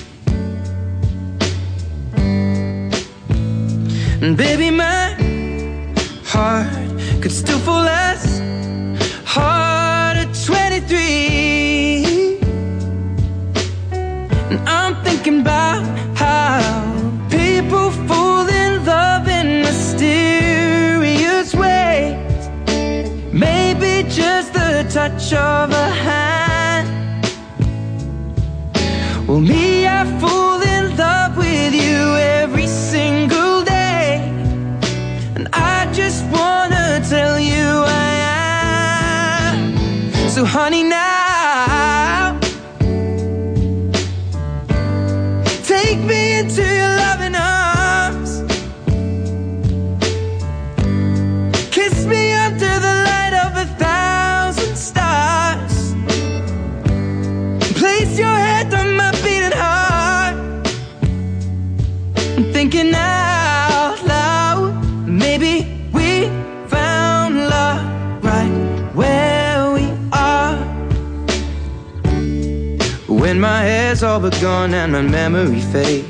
And baby, my heart could still fall as hard at twenty-three. And I'm thinking about how people fall in love in mysterious ways. Maybe just the touch of a hand. I'm thinking out loud, maybe we found love right where we are. When my hair's all but gone and my memory fades,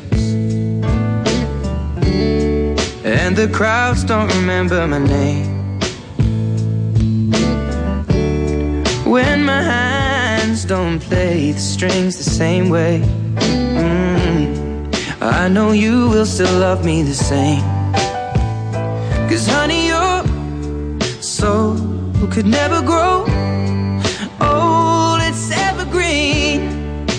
and the crowds don't remember my name, when my hands don't play the strings the same way, mm, I know you will still love me the same. Cause honey, your soul could never grow old, it's evergreen.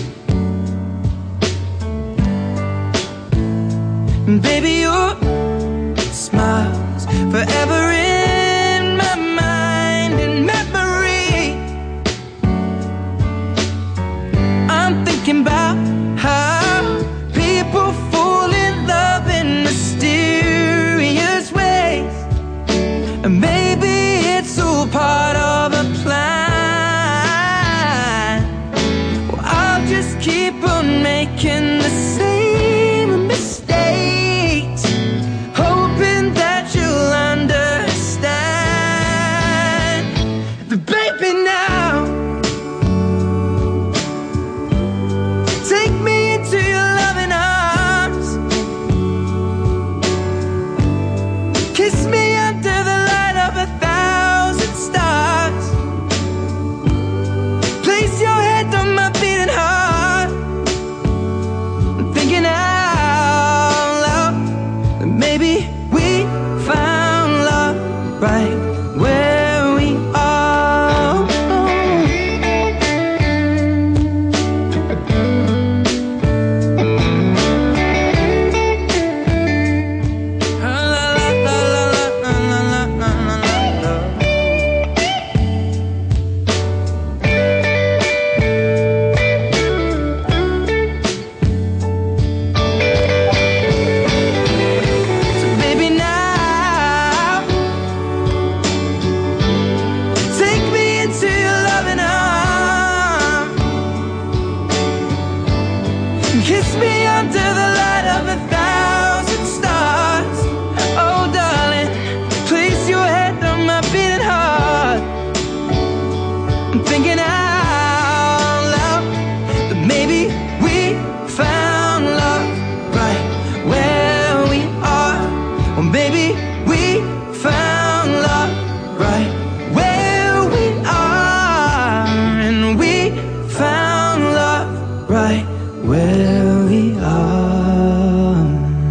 And baby, your smile's forever in my mind and memory. I'm thinking about how people fall in love in mysterious ways, and maybe it's all part of a plan. Well, I'll just keep on making the same mistakes, hoping that you'll understand. But baby, now take me into your loving arms, kiss me under the light of a thousand stars, place your head on my beating heart. I'm thinking out loud that maybe we found love right where we are. La, la, la, la, la, la, la, la, la, la. So baby, now take me into your loving arms, kiss me under the light of a thousand stars. Oh darling, place your head on my beating heart. I'm thinking out loud that maybe we found love right where we are. Or maybe we found love right where we are. And we found love right where we are.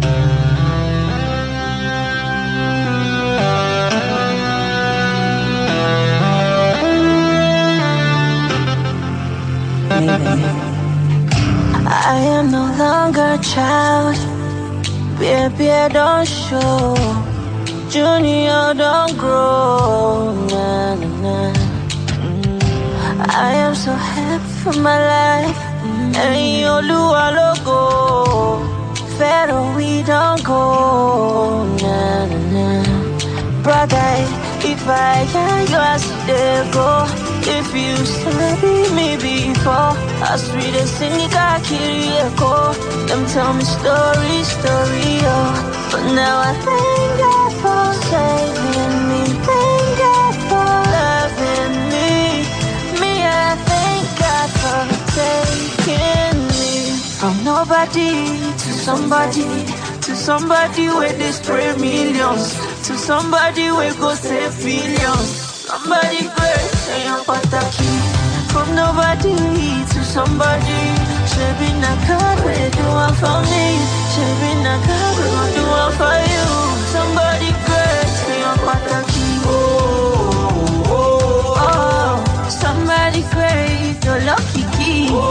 I am no longer a child. Baby, I don't show. Junior, don't grow. Nah, nah, nah. Mm. I am so happy for my life. And you do a logo. Pharaoh, we don't go. Nah, nah, nah. Brother, if I hear you as they go, if you study me before, I swear the Seneca Kiriako, them tell me story, story, oh. But now I thank God for saving me, thank God for loving me. Me, I thank God for taking me from nobody to somebody, to somebody where they spray millions, to somebody where go save billions. Somebody great, say I'm pataki. From nobody to somebody. Shaping a car, we do one for me. Shaping a car, we gon' do one for you. Somebody great, say I'm pataki. Oh, oh, oh, oh. Somebody great, you're lucky key. Oh,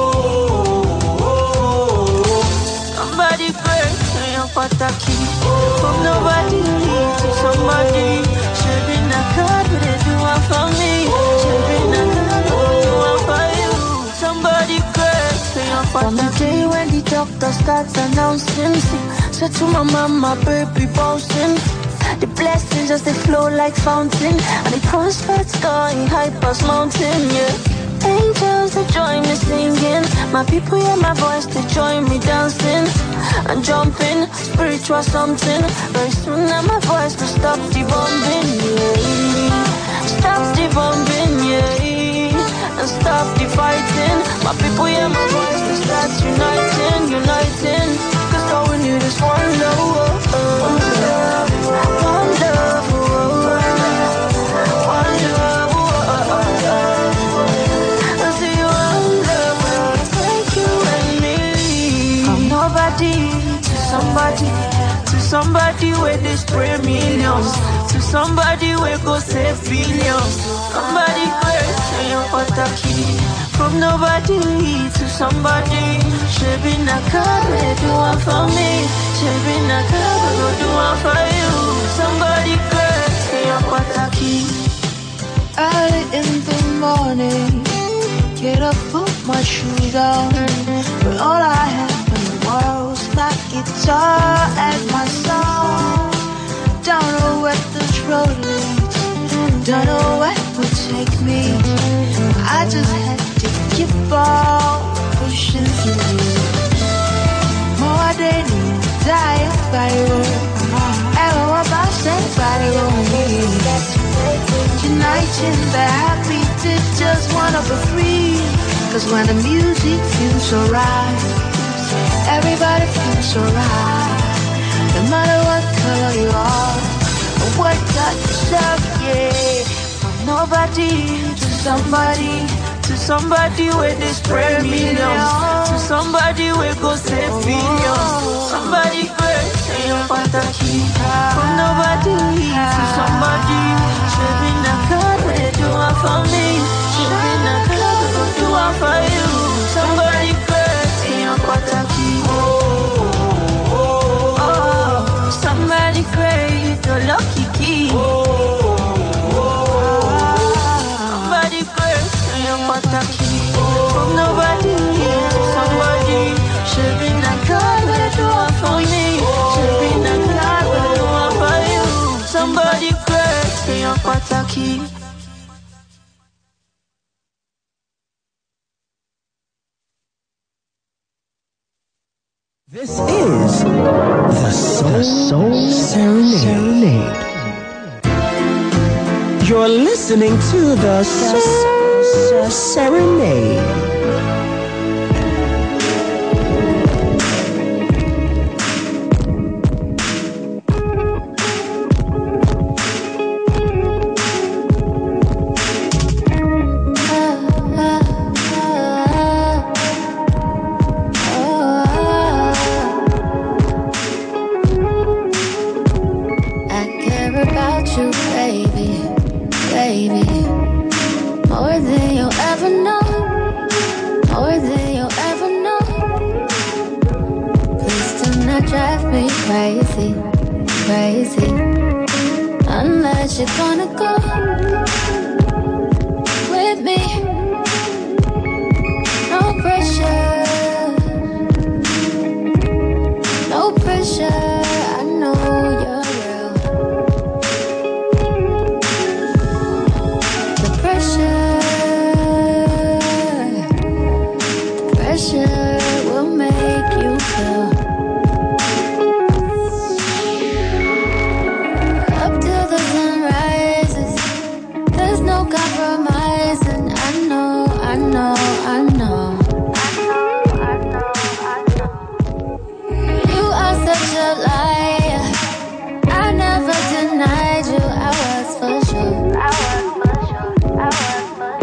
oh, oh. Somebody great, say I'm pataki. From nobody to somebody. Shaping a car, we do one for me. Shaping a car, we do one for you. Somebody great, say I'm pataki. From the day when the doctor starts announcing, said to my mama, baby, bouncing. The blessings just they flow like fountain, and the prospects going high past mountain, yeah. Angels they join me singing, my people hear my voice they join me dancing and jumping. spiritual something. Very soon now my voice will stop the bombing, yeah. Stop the bombing, yeah. And stop the fighting. My people hear my voice, we start uniting, uniting. Cause all we need is one love, one love, one love, one love. I see one love, like you and me. From nobody to somebody, to somebody where they spray millions, to somebody where go save billions. Somebody great, say what a key. From nobody to somebody, shaping a car, they do one for me. Shaping a car, they do one for you. Somebody great, say what a key. Early in the morning, get up, put my shoes on. But all I have in the world is my guitar and my song. Don't know where this road leads, don't know where it will take me. I just had to keep on pushing through. More than you die by road, ever about set by road. Uniting the happy to just wanna be free. Cause when the music feels so right, everybody feels so right. No matter what color you are, or what got yourself, yeah. From nobody to somebody, to somebody where they spray millions, to somebody where go save billions. Somebody great, say what a key. From nobody to somebody, shaping a car, they do one for me. Shaping a car, they do one for you. Somebody great, say what a key. Oh, oh, oh, somebody great, the lucky key. Somebody great, say what a key. From nobody to somebody, shaping a car, they do one for me. Shaping a car, they do one for you. Somebody great, say what a key. This is the Soul, the Soul Serenade. Serenade. You're listening to the Soul Serenade. Crazy, crazy. Unless you're gonna go with me. No pressure, no pressure. I know you're real. The pressure, the pressure will make you feel. Compromising, I know, I know, I know. You are such a liar. I never denied you. I was for sure. I was for sure. I was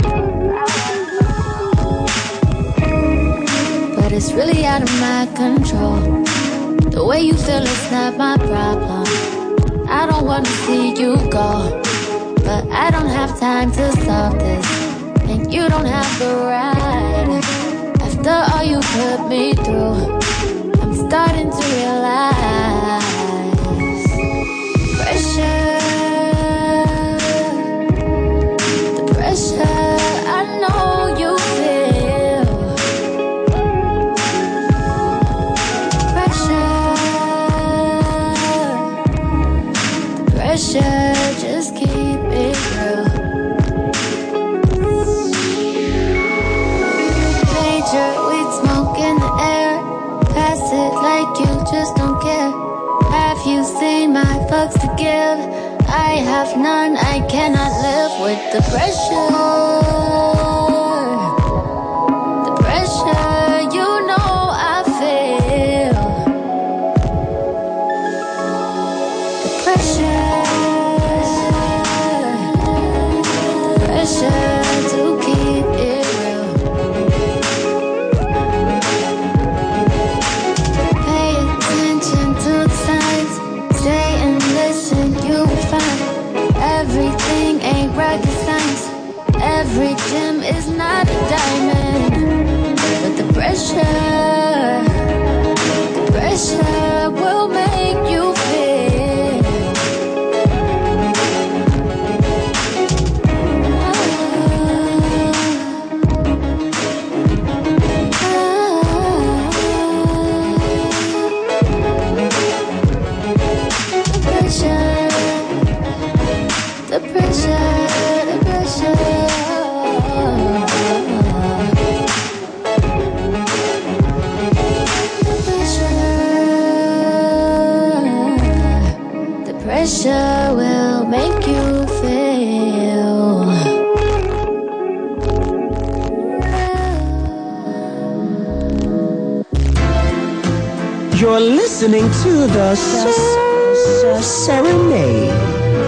for sure. But it's really out of my control. The way you feel is not my problem. I don't wanna see you go. But I don't have time to solve this, and you don't have the right. After all you put me through, I'm starting to realize pressure, the pressure I know you feel. Pressure, the pressure, just keep it real. Paint your weed smoke in the air. Pass it like you just don't care. The pressure, the pressure, you know I feel. The pressure, pressure to keep it real. Pay attention to the signs, stay and listen, you will find everything ain't rocket science. Every gem is not a diamond, but the pressure, the pressure will make you feel. The pressure, the pressure, the pressure. The pressure will make you feel. You're listening to the Soul Serenade.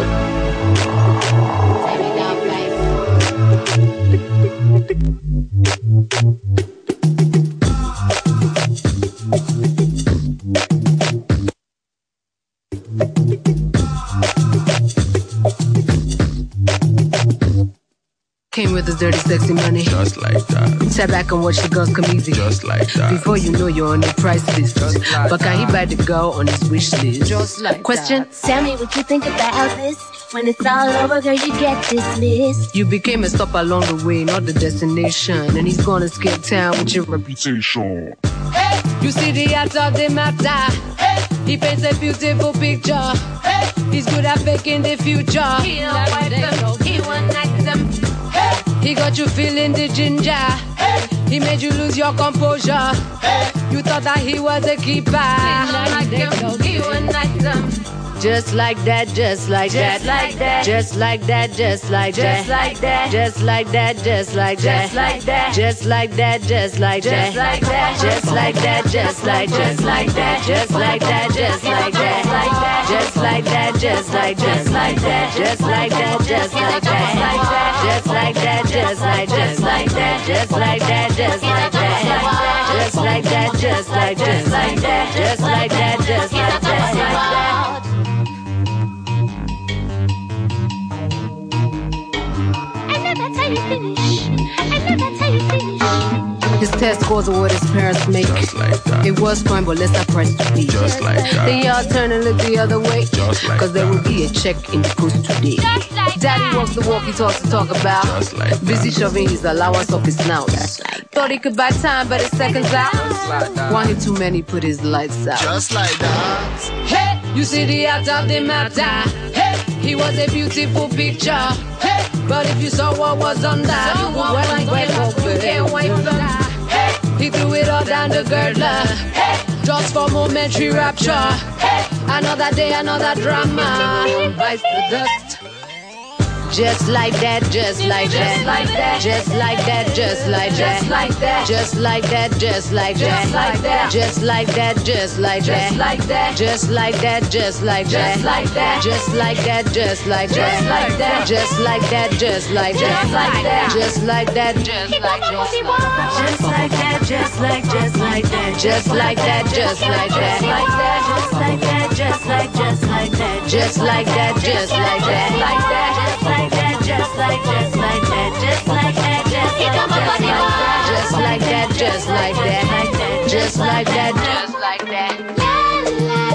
Came with the dirty, sexy money. Just like that. Sat back and watch the girls come easy. Just like that. Before you know you're on the price list. Just like but can he buy the girl on his wish list? Just like Question? that. Tell me what you think about this. When it's all over, girl, you get dismissed. You became a stop along the way, not the destination. And he's gonna skip town with your reputation. Hey! You see the art of the matter. Hey! He paints a beautiful picture. Hey! He's good at faking the future. He don't wipe them, he one night them. Hey! He got you feeling the ginger. Hey! He made you lose your composure. Hey! You thought that he was a keeper. He don't like them, he one night them. Just like that, just like Just that, like that. just like that, just like Just that, like that. just like that, just like Just that, like that. just like that, just like Just that, like that. just like that, just like Just like that. just like that, just like that, just like that, just like Just like that. just like that, just like that, just like that, just like Just like that. just like that, just like that, just like that, just like Just like that. just like that, just like that. That's how you finish. I know that's how you finish. His test scores are what his parents make. Just like that. It was fine, but let's not press to be. Just like that. They all turn and look the other way. Just like Cause there that. will be a check in the post today. Just like Daddy that. walks the walk he talks to talk about. Just like that. Busy shoving his allowance up his snout. Thought he could buy time, but his seconds out. like that. One hit too many, put his lights out. Just like that. Hey, you see the art of the matter. Hey, he was a beautiful picture. Hey, but if you saw what was under, you would well wipe up. Hey, he threw it all down the girdler. Hey, just for momentary rapture. Hey, another day, another drama. Bites the dust. Just like that, just like that, Just like that. just like that, just like that, Just like that. just like that, just like that, Just like that. just like that, Just like that. just like that, Just like that. just like that, Just like that. just like that, Just like that. just like that, Just like that. Just like that. just like that, just like that, Just like that. Just like that. Just like that. just like that, just like that, Just like that. Just like that. Just like just like that. Just like that. Just like that. just like that, just like that, just like that, just like that.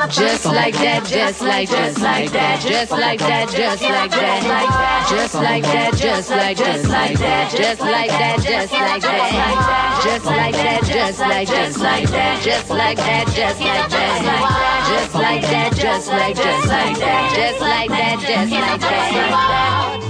Just like that, just like, just like that, just like that, just like that, just like that, just like, just like that, just like that, just like that, just like that, just like, just like that, just like that, just like that, just like that, just like, just like that, just like that, just like that.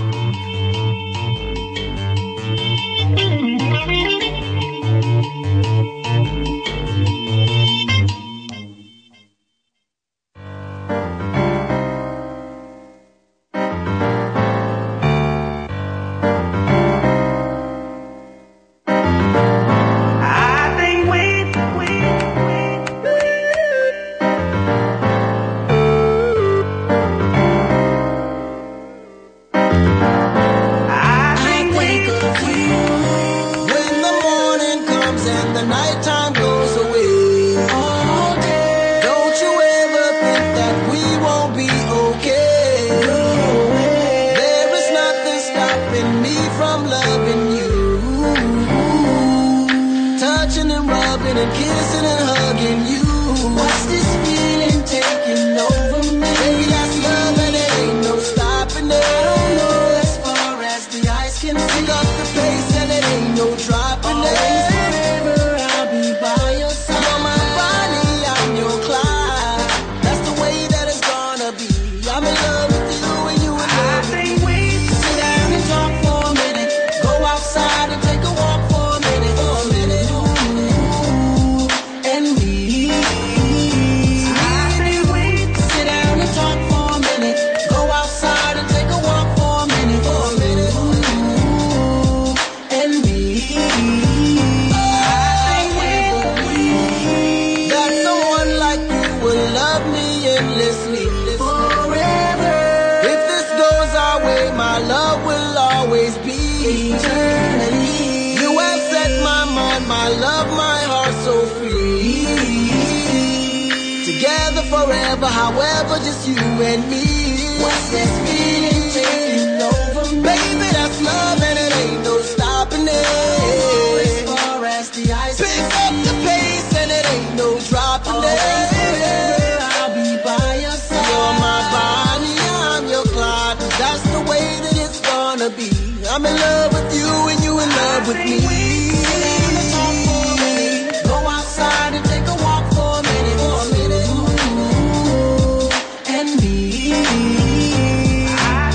However, just you and me. What's this feeling taking over me? Baby, that's love and it ain't no stopping it. Oh, as far as the ice pick up the pace and it ain't no dropping oh, it. Forever I'll be by your side. You're my Bonnie, I'm your Clyde. That's the way that it's gonna be. I'm in love with you and you in love with me. Go outside and take a walk for a minute. For a minute. I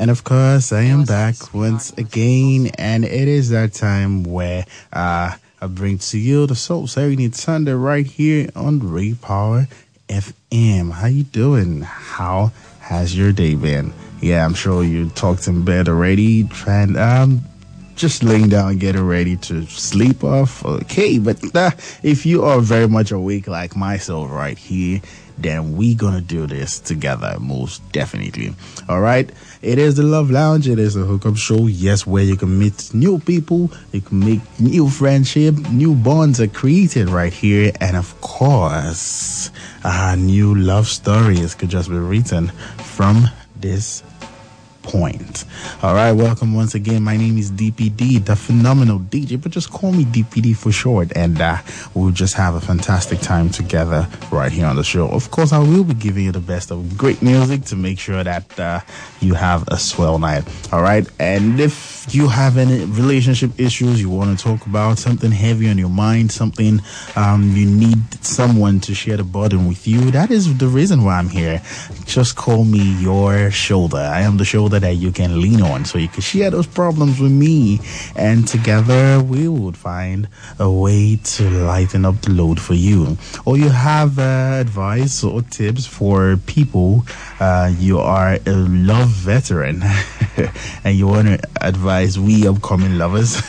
And of course, I am back once again, and it is that time where uh, I bring to you the Soul Serenade Sunday right here on Ray Power F M. How you doing? How has your day been? Yeah, I'm sure you talked in bed already, trying um just laying down and getting ready to sleep off. Okay, but uh, if you are very much awake like myself right here, then we gonna do this together, most definitely. All right, it is the Love Lounge. It is a hookup show, yes, where you can meet new people, you can make new friendship, new bonds are created right here, and of course, uh, new love stories could just be written from this point. All right, welcome once again. My name is D P D, the phenomenal D J, but just call me D P D for short, and uh, we'll just have a fantastic time together right here on the show. Of course, I will be giving you the best of great music to make sure that uh, you have a swell night. All right, and if you have any relationship issues you want to talk about, something heavy on your mind, something um, you need someone to share the burden with you, that is the reason why I'm here. Just call me your shoulder. I am the shoulder that you can lean on, so you can share those problems with me, and together we would find a way to lighten up the load for you. Or you have uh, advice or tips for people, uh, you are a love veteran and you want to advise we upcoming lovers.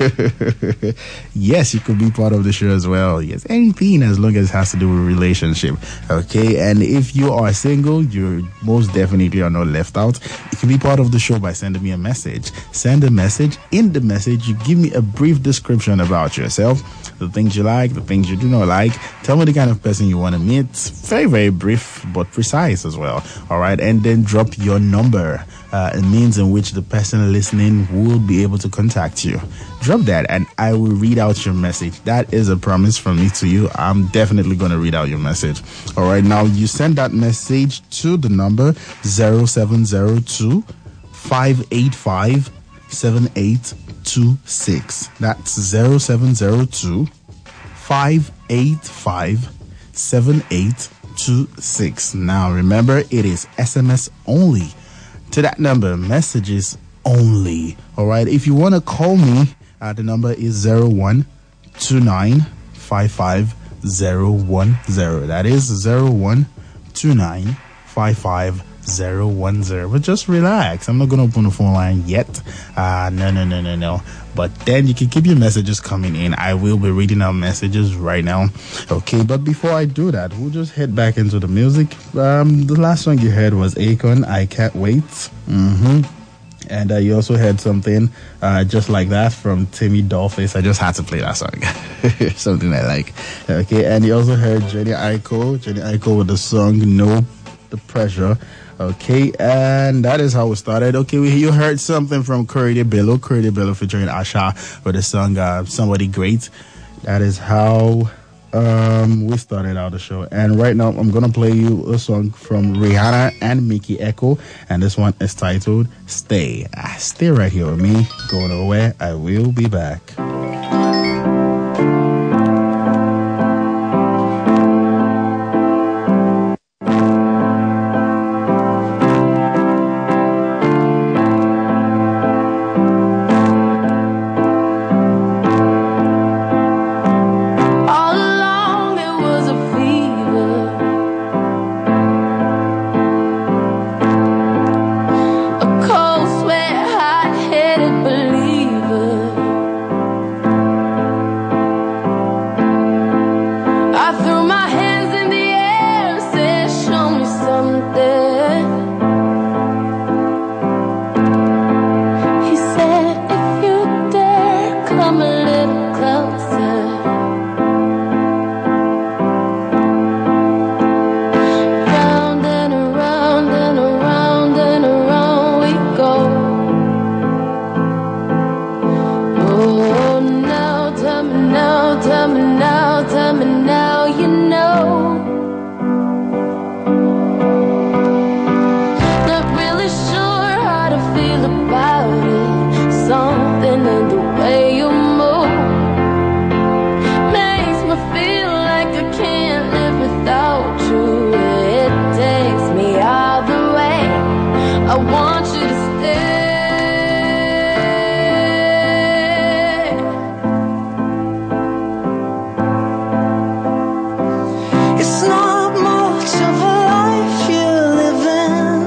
Yes, you could be part of the show as well. Yes, anything as long as it has to do with relationship. Okay, and if you are single, you most definitely are not left out. You can be part of the show by sending me a message. Send a message. In the message, you give me a brief description about yourself, the things you like, the things you do not like. Tell me the kind of person you want to meet. Very, very brief, but precise as well. All right, and then drop your number. Uh, it means in which the person listening will be able to contact you. Drop that and I will read out your message. That is a promise from me to you. I'm definitely going to read out your message. All right, now you send that message to the number zero seven zero two, five eight five, seven eight two six. That's zero seven zero two, five eight five, seven eight two six. Now remember, it is S M S only. To that number, messages only. All right. If you want to call me, uh, the number is zero one two nine five five zero one zero. That is zero one two nine five five zero one zero. But just relax. I'm not going to open the phone line yet. Uh, no, no, no, no, no. But then you can keep your messages coming in. I will be reading out messages right now. Okay, but before I do that, we'll just head back into the music. Um, the last song you heard was Akon, I Can't Wait. Mm-hmm. And uh, you also heard something uh, just like that from Timmy Dollface. I just had to play that song. Something I like. Okay, and you also heard Jenny Aiko. Jenny Aiko with the song No The Pressure. Okay, and that is how it started. Okay, we, you heard something from Curry Bello, Curry Bello featuring Asha for the song uh, Somebody Great. That is how um, we started out the show. And right now, I'm going to play you a song from Rihanna and Mickey Echo, and this one is titled Stay. Ah, stay right here with me. Go nowhere. I will be back. Cold sweat, hot-headed believer. It's not much of a life you're living.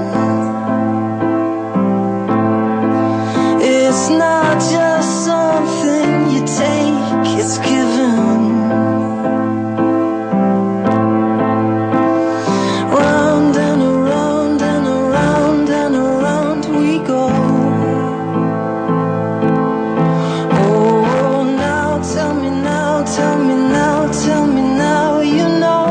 It's not just something you take, it's given. Round and around and around and around we go. Oh, now tell me now, tell me now, tell me now, you know.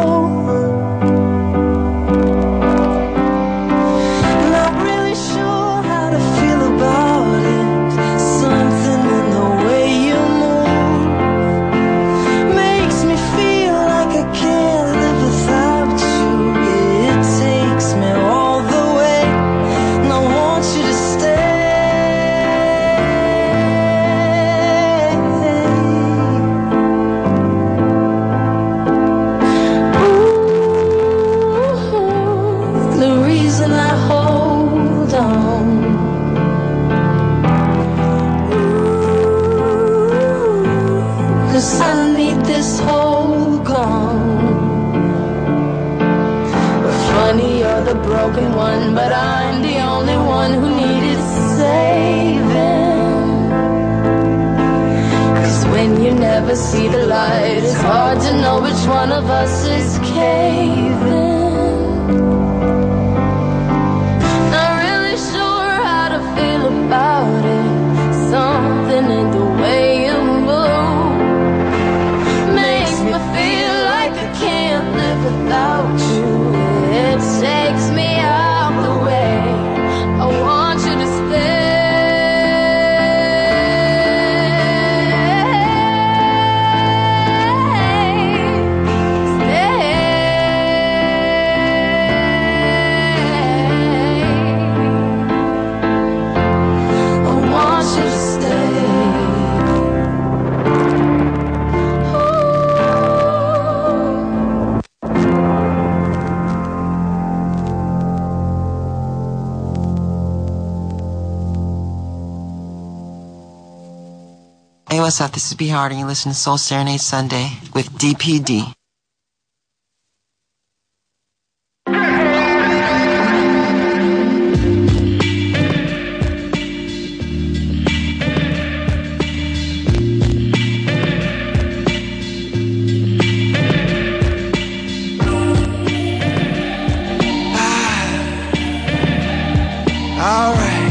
Not really sure how to feel about it. Something in the way you move makes me feel like I can't live without you. It takes me all the way, and I want you to stay. Ooh, the reason I hold on. Cause I need this hole gone. Funny, you're the broken one, but I'm the only one who needed saving. Cause when you never see the light, it's hard to know which one of us is caving. Not really sure how to feel about it. Something in the way you move makes me feel like I can't live without you. It takes me out the way. I want you to stay. I want you to stay. Hey, what's up? This is B. Hard, and you listen to Soul Serenade Sunday with D P D. Alright.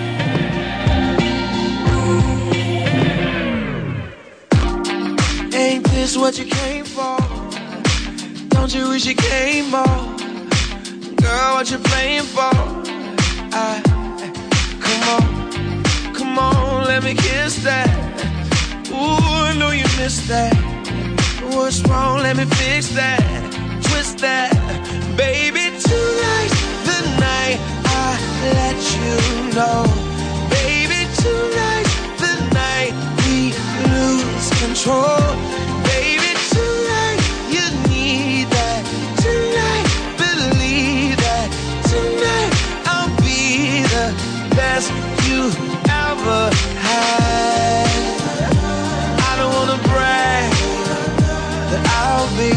Ain't this what you came for? Don't you wish you came more? Girl, what you playing for? I, come on, come on, let me kiss that. Ooh, I know you missed that. What's wrong? Let me fix that. Twist that. Baby, tonight's the night I let you know. Baby, tonight's the night we lose control. Baby, tonight you need that. Tonight, believe that. Tonight I'll be the best you ever had. I don't wanna brag, but I'll be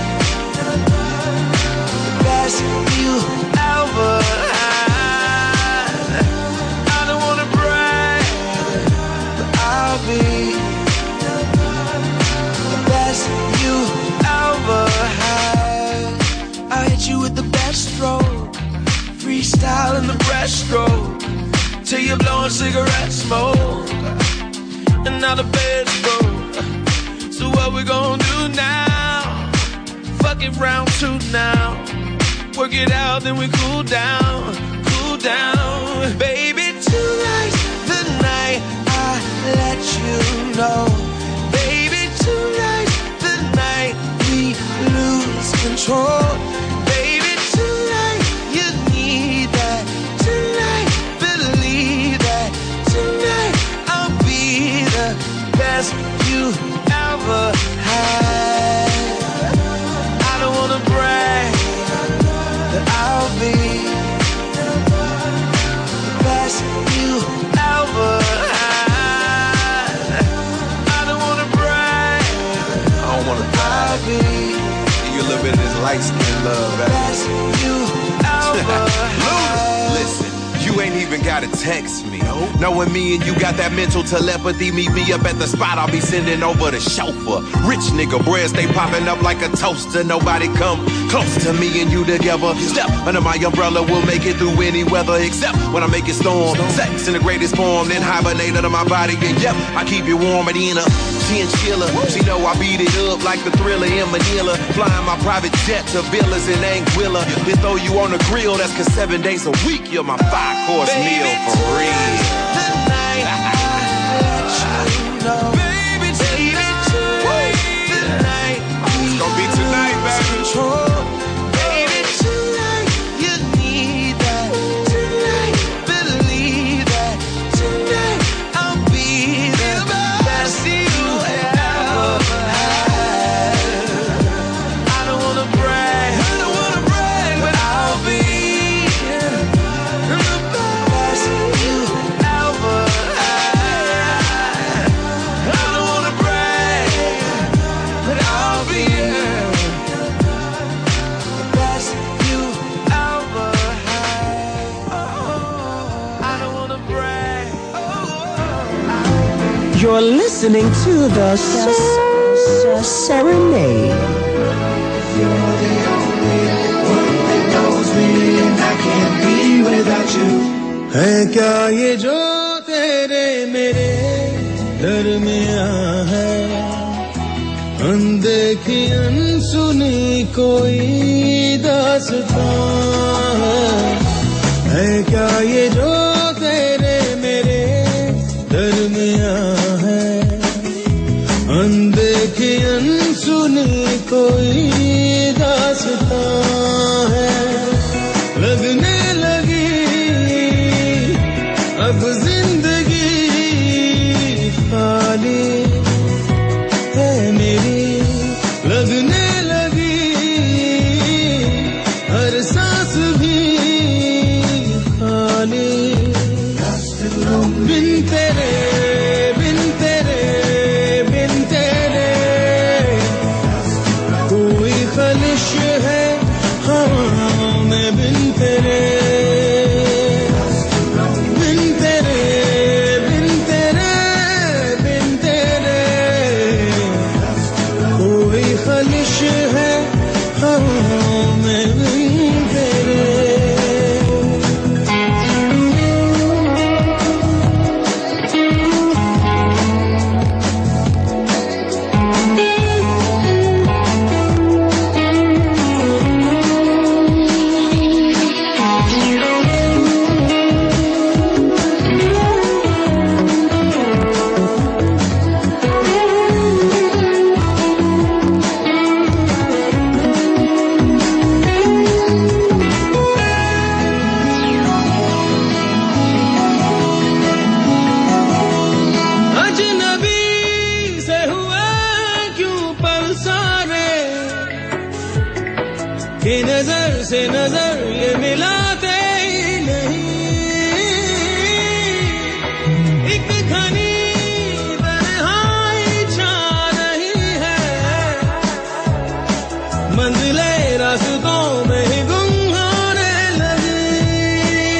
the best you ever had. I don't wanna brag, but I'll be the best you ever had. I'll hit you with the best stroke, freestyle in the breaststroke, till you're blowing cigarette smoke, and now the bed's broke. So what we gonna do now? Fuck it, round two now. Work it out, then we cool down, cool down. Baby, tonight's the night I let you know. Baby, tonight's the night we lose control. Baby, tonight you need that. Tonight, believe that. Tonight I'll be the best you ever had. I don't wanna brag, but I'll be the best you ever had. I don't wanna brag, I don't wanna brag. I'll be, you you a little bit of this light skin love, best you ever had. Listen. You ain't even gotta text me. Knowing me and you got that mental telepathy, meet me up at the spot, I'll be sending over the chauffeur. Rich nigga bread stay popping up like a toaster. Nobody come close to me and you together. Step under my umbrella, we'll make it through any weather, except when I make it storm. Sex in the greatest form, then hibernate under my body. And yep, I keep you warm at Ina. Chinchilla, she know I beat it up like the Thriller in Manila. Flying my private jet to villas in Anguilla. Then throw you on the grill, that's cause seven days a week you're my five course meal for real. Tonight, you know. Baby, tonight, tonight, it's gonna be tonight, baby. Baby, tonight, you need that. Tonight, believe that. Tonight, I'll be the best you ever had. I don't wanna brag, I don't wanna brag, but I'll be the best you ever had. I don't wanna brag, but I'll be the best you ever had. Oh, I don't wanna brag. You're listening to the S- Serenade. You're the only one that knows me, and I can't be without you. है क्या ये जो तेरे मेरे दरमियां है, अनदेखी अनसुनी कोई दास्तां है। है क्या ये जो तेरे मेरे दरमियां है, अनदेखी अनसुनी कोई दास्तां है। लगने लगी अब जिंदगी खाली है मेरी, लगने लगी हर सांस भी खाली। बिन तेरे बिन तेरे बिन तेरे कोई खलिश है हाँ मैं बिन तेरे। बिन तेरे बिन तेरे बिन तेरे कोई खलिश है हाँ मैं बिन तेरे। अजनबी से हुआ क्यों पलसारे कि नजर से नजर ये मिलाते ही नहीं। एक घनी तन्हाई छा रही है, मंजिले रास्तों में ही गुम होने लगी।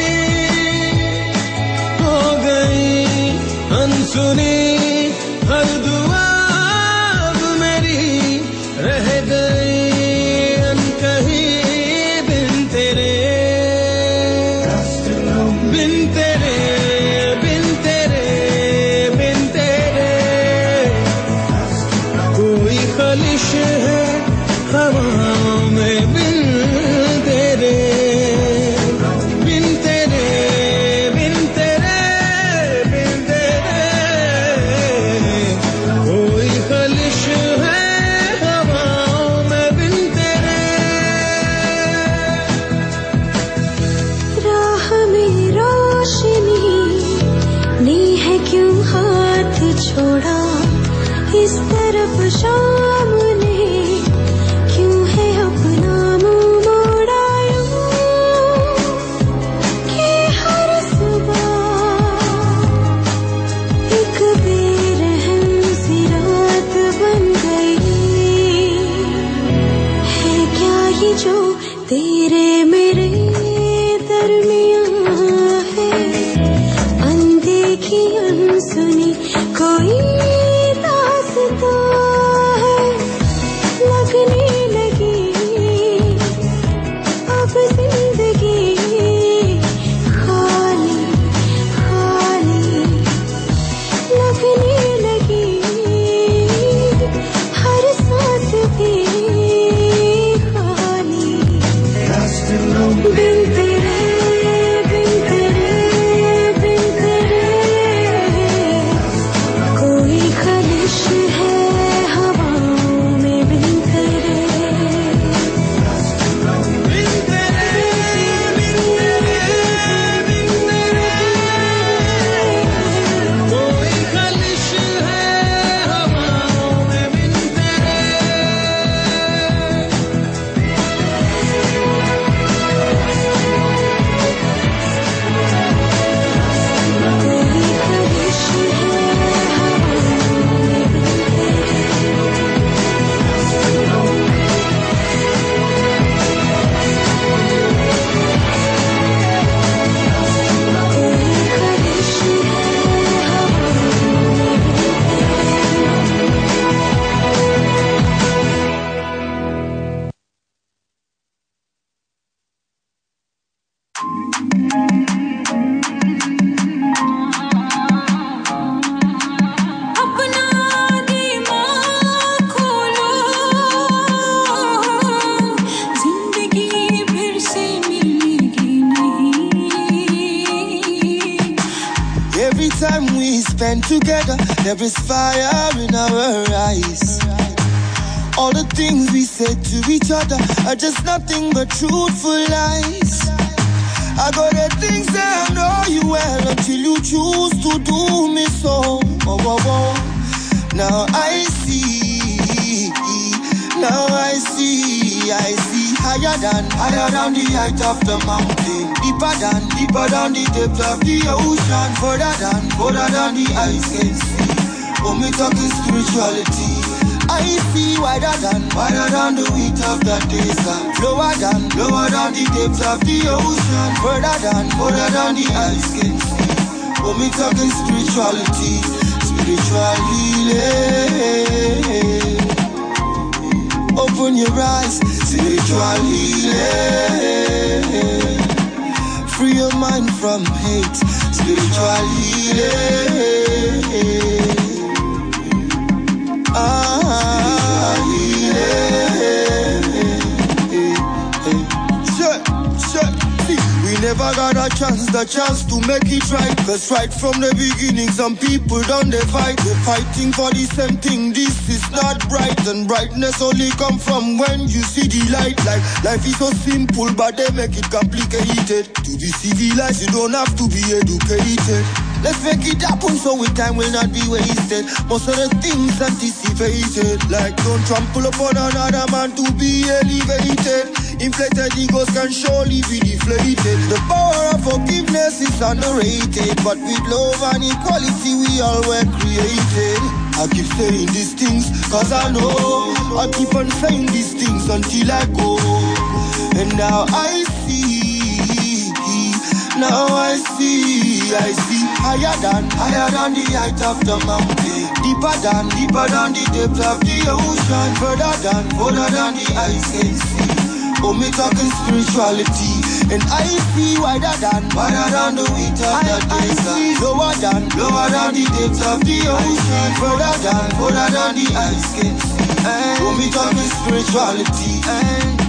हो गई अनसुनी हर दुआ अब मेरी, रह गई अनकही बिन तेरे। बिन तेरे बिन तेरे बिन तेरे कोई खलिश है हवाओं में बिन तेरे। बिन तेरे बिन तेरे बिन तेरे कोई खलिश है हवाओं में बिन तेरे। राह में रोशनी नी है क्यों हाथ छोड़ा, इस तरफ शाम ने क्यों है जो तेरे मेरे दरमियां है अनदेखी अनसुनी कोई दास्तां है लगने लगी अब जिंदगी खाली खाली लगने लगी हर सांस भी खाली बिन तेरे बिन तेरे बिन तेरे कोई खलिश है हवाओं में बिन तेरे बिन तेरे बिन तेरे बिन तेरे कोई खलिश है हवाओं में बिन तेरे कोई खलिश है हवाओं में बिन कोई खलिश है हवाओं में अपना दिमाग खोलो जिंदगी फिर से मिलेगी नहीं Every time we spend together, there is fire in our eyes. All the things we say to each other are just nothing but truthful lies. I got the things that I know you well until you choose to do me so. Oh, oh, oh. Now I see, now I see, I see higher than, higher than the height of the mountain, deeper than, deeper than the depth of the ocean, further than, further than the eyes can see. When we talking spirituality, I see wider than, wider than the width of the desert, lower than, lower than the depth of the ocean, further than, further than the eyes can see. When we talking spirituality, spiritual healing. Open your eyes, spiritual healing. Free your mind from hate, spiritual healing. Ah, healing. Sure, sure. See, we never got a chance, the chance to make it right. Cause right from the beginning, some people don't they fight. They're fighting for the same thing, this is not bright. And brightness only come from when you see the light. Like, life is so simple, but they make it complicated. To be civilized, you don't have to be educated. Let's make it happen so we time will not be wasted. Most of the things anticipated, like don't trample upon another man to be elevated. Inflated egos can surely be deflated. The power of forgiveness is underrated, but with love and equality we all were created. I keep saying these things cause I know I keep on saying these things until I go. And now I see, now I see, I see higher than, higher than the height of the mountain, deeper than, deeper than the depth of the ocean, further than, further than the eyes can see. Oh, me talking spirituality, and I see wider than, wider than the width of the desert, lower than, lower than the depth of the ocean, further than, further than the eyes can see. Oh, me talking spirituality, and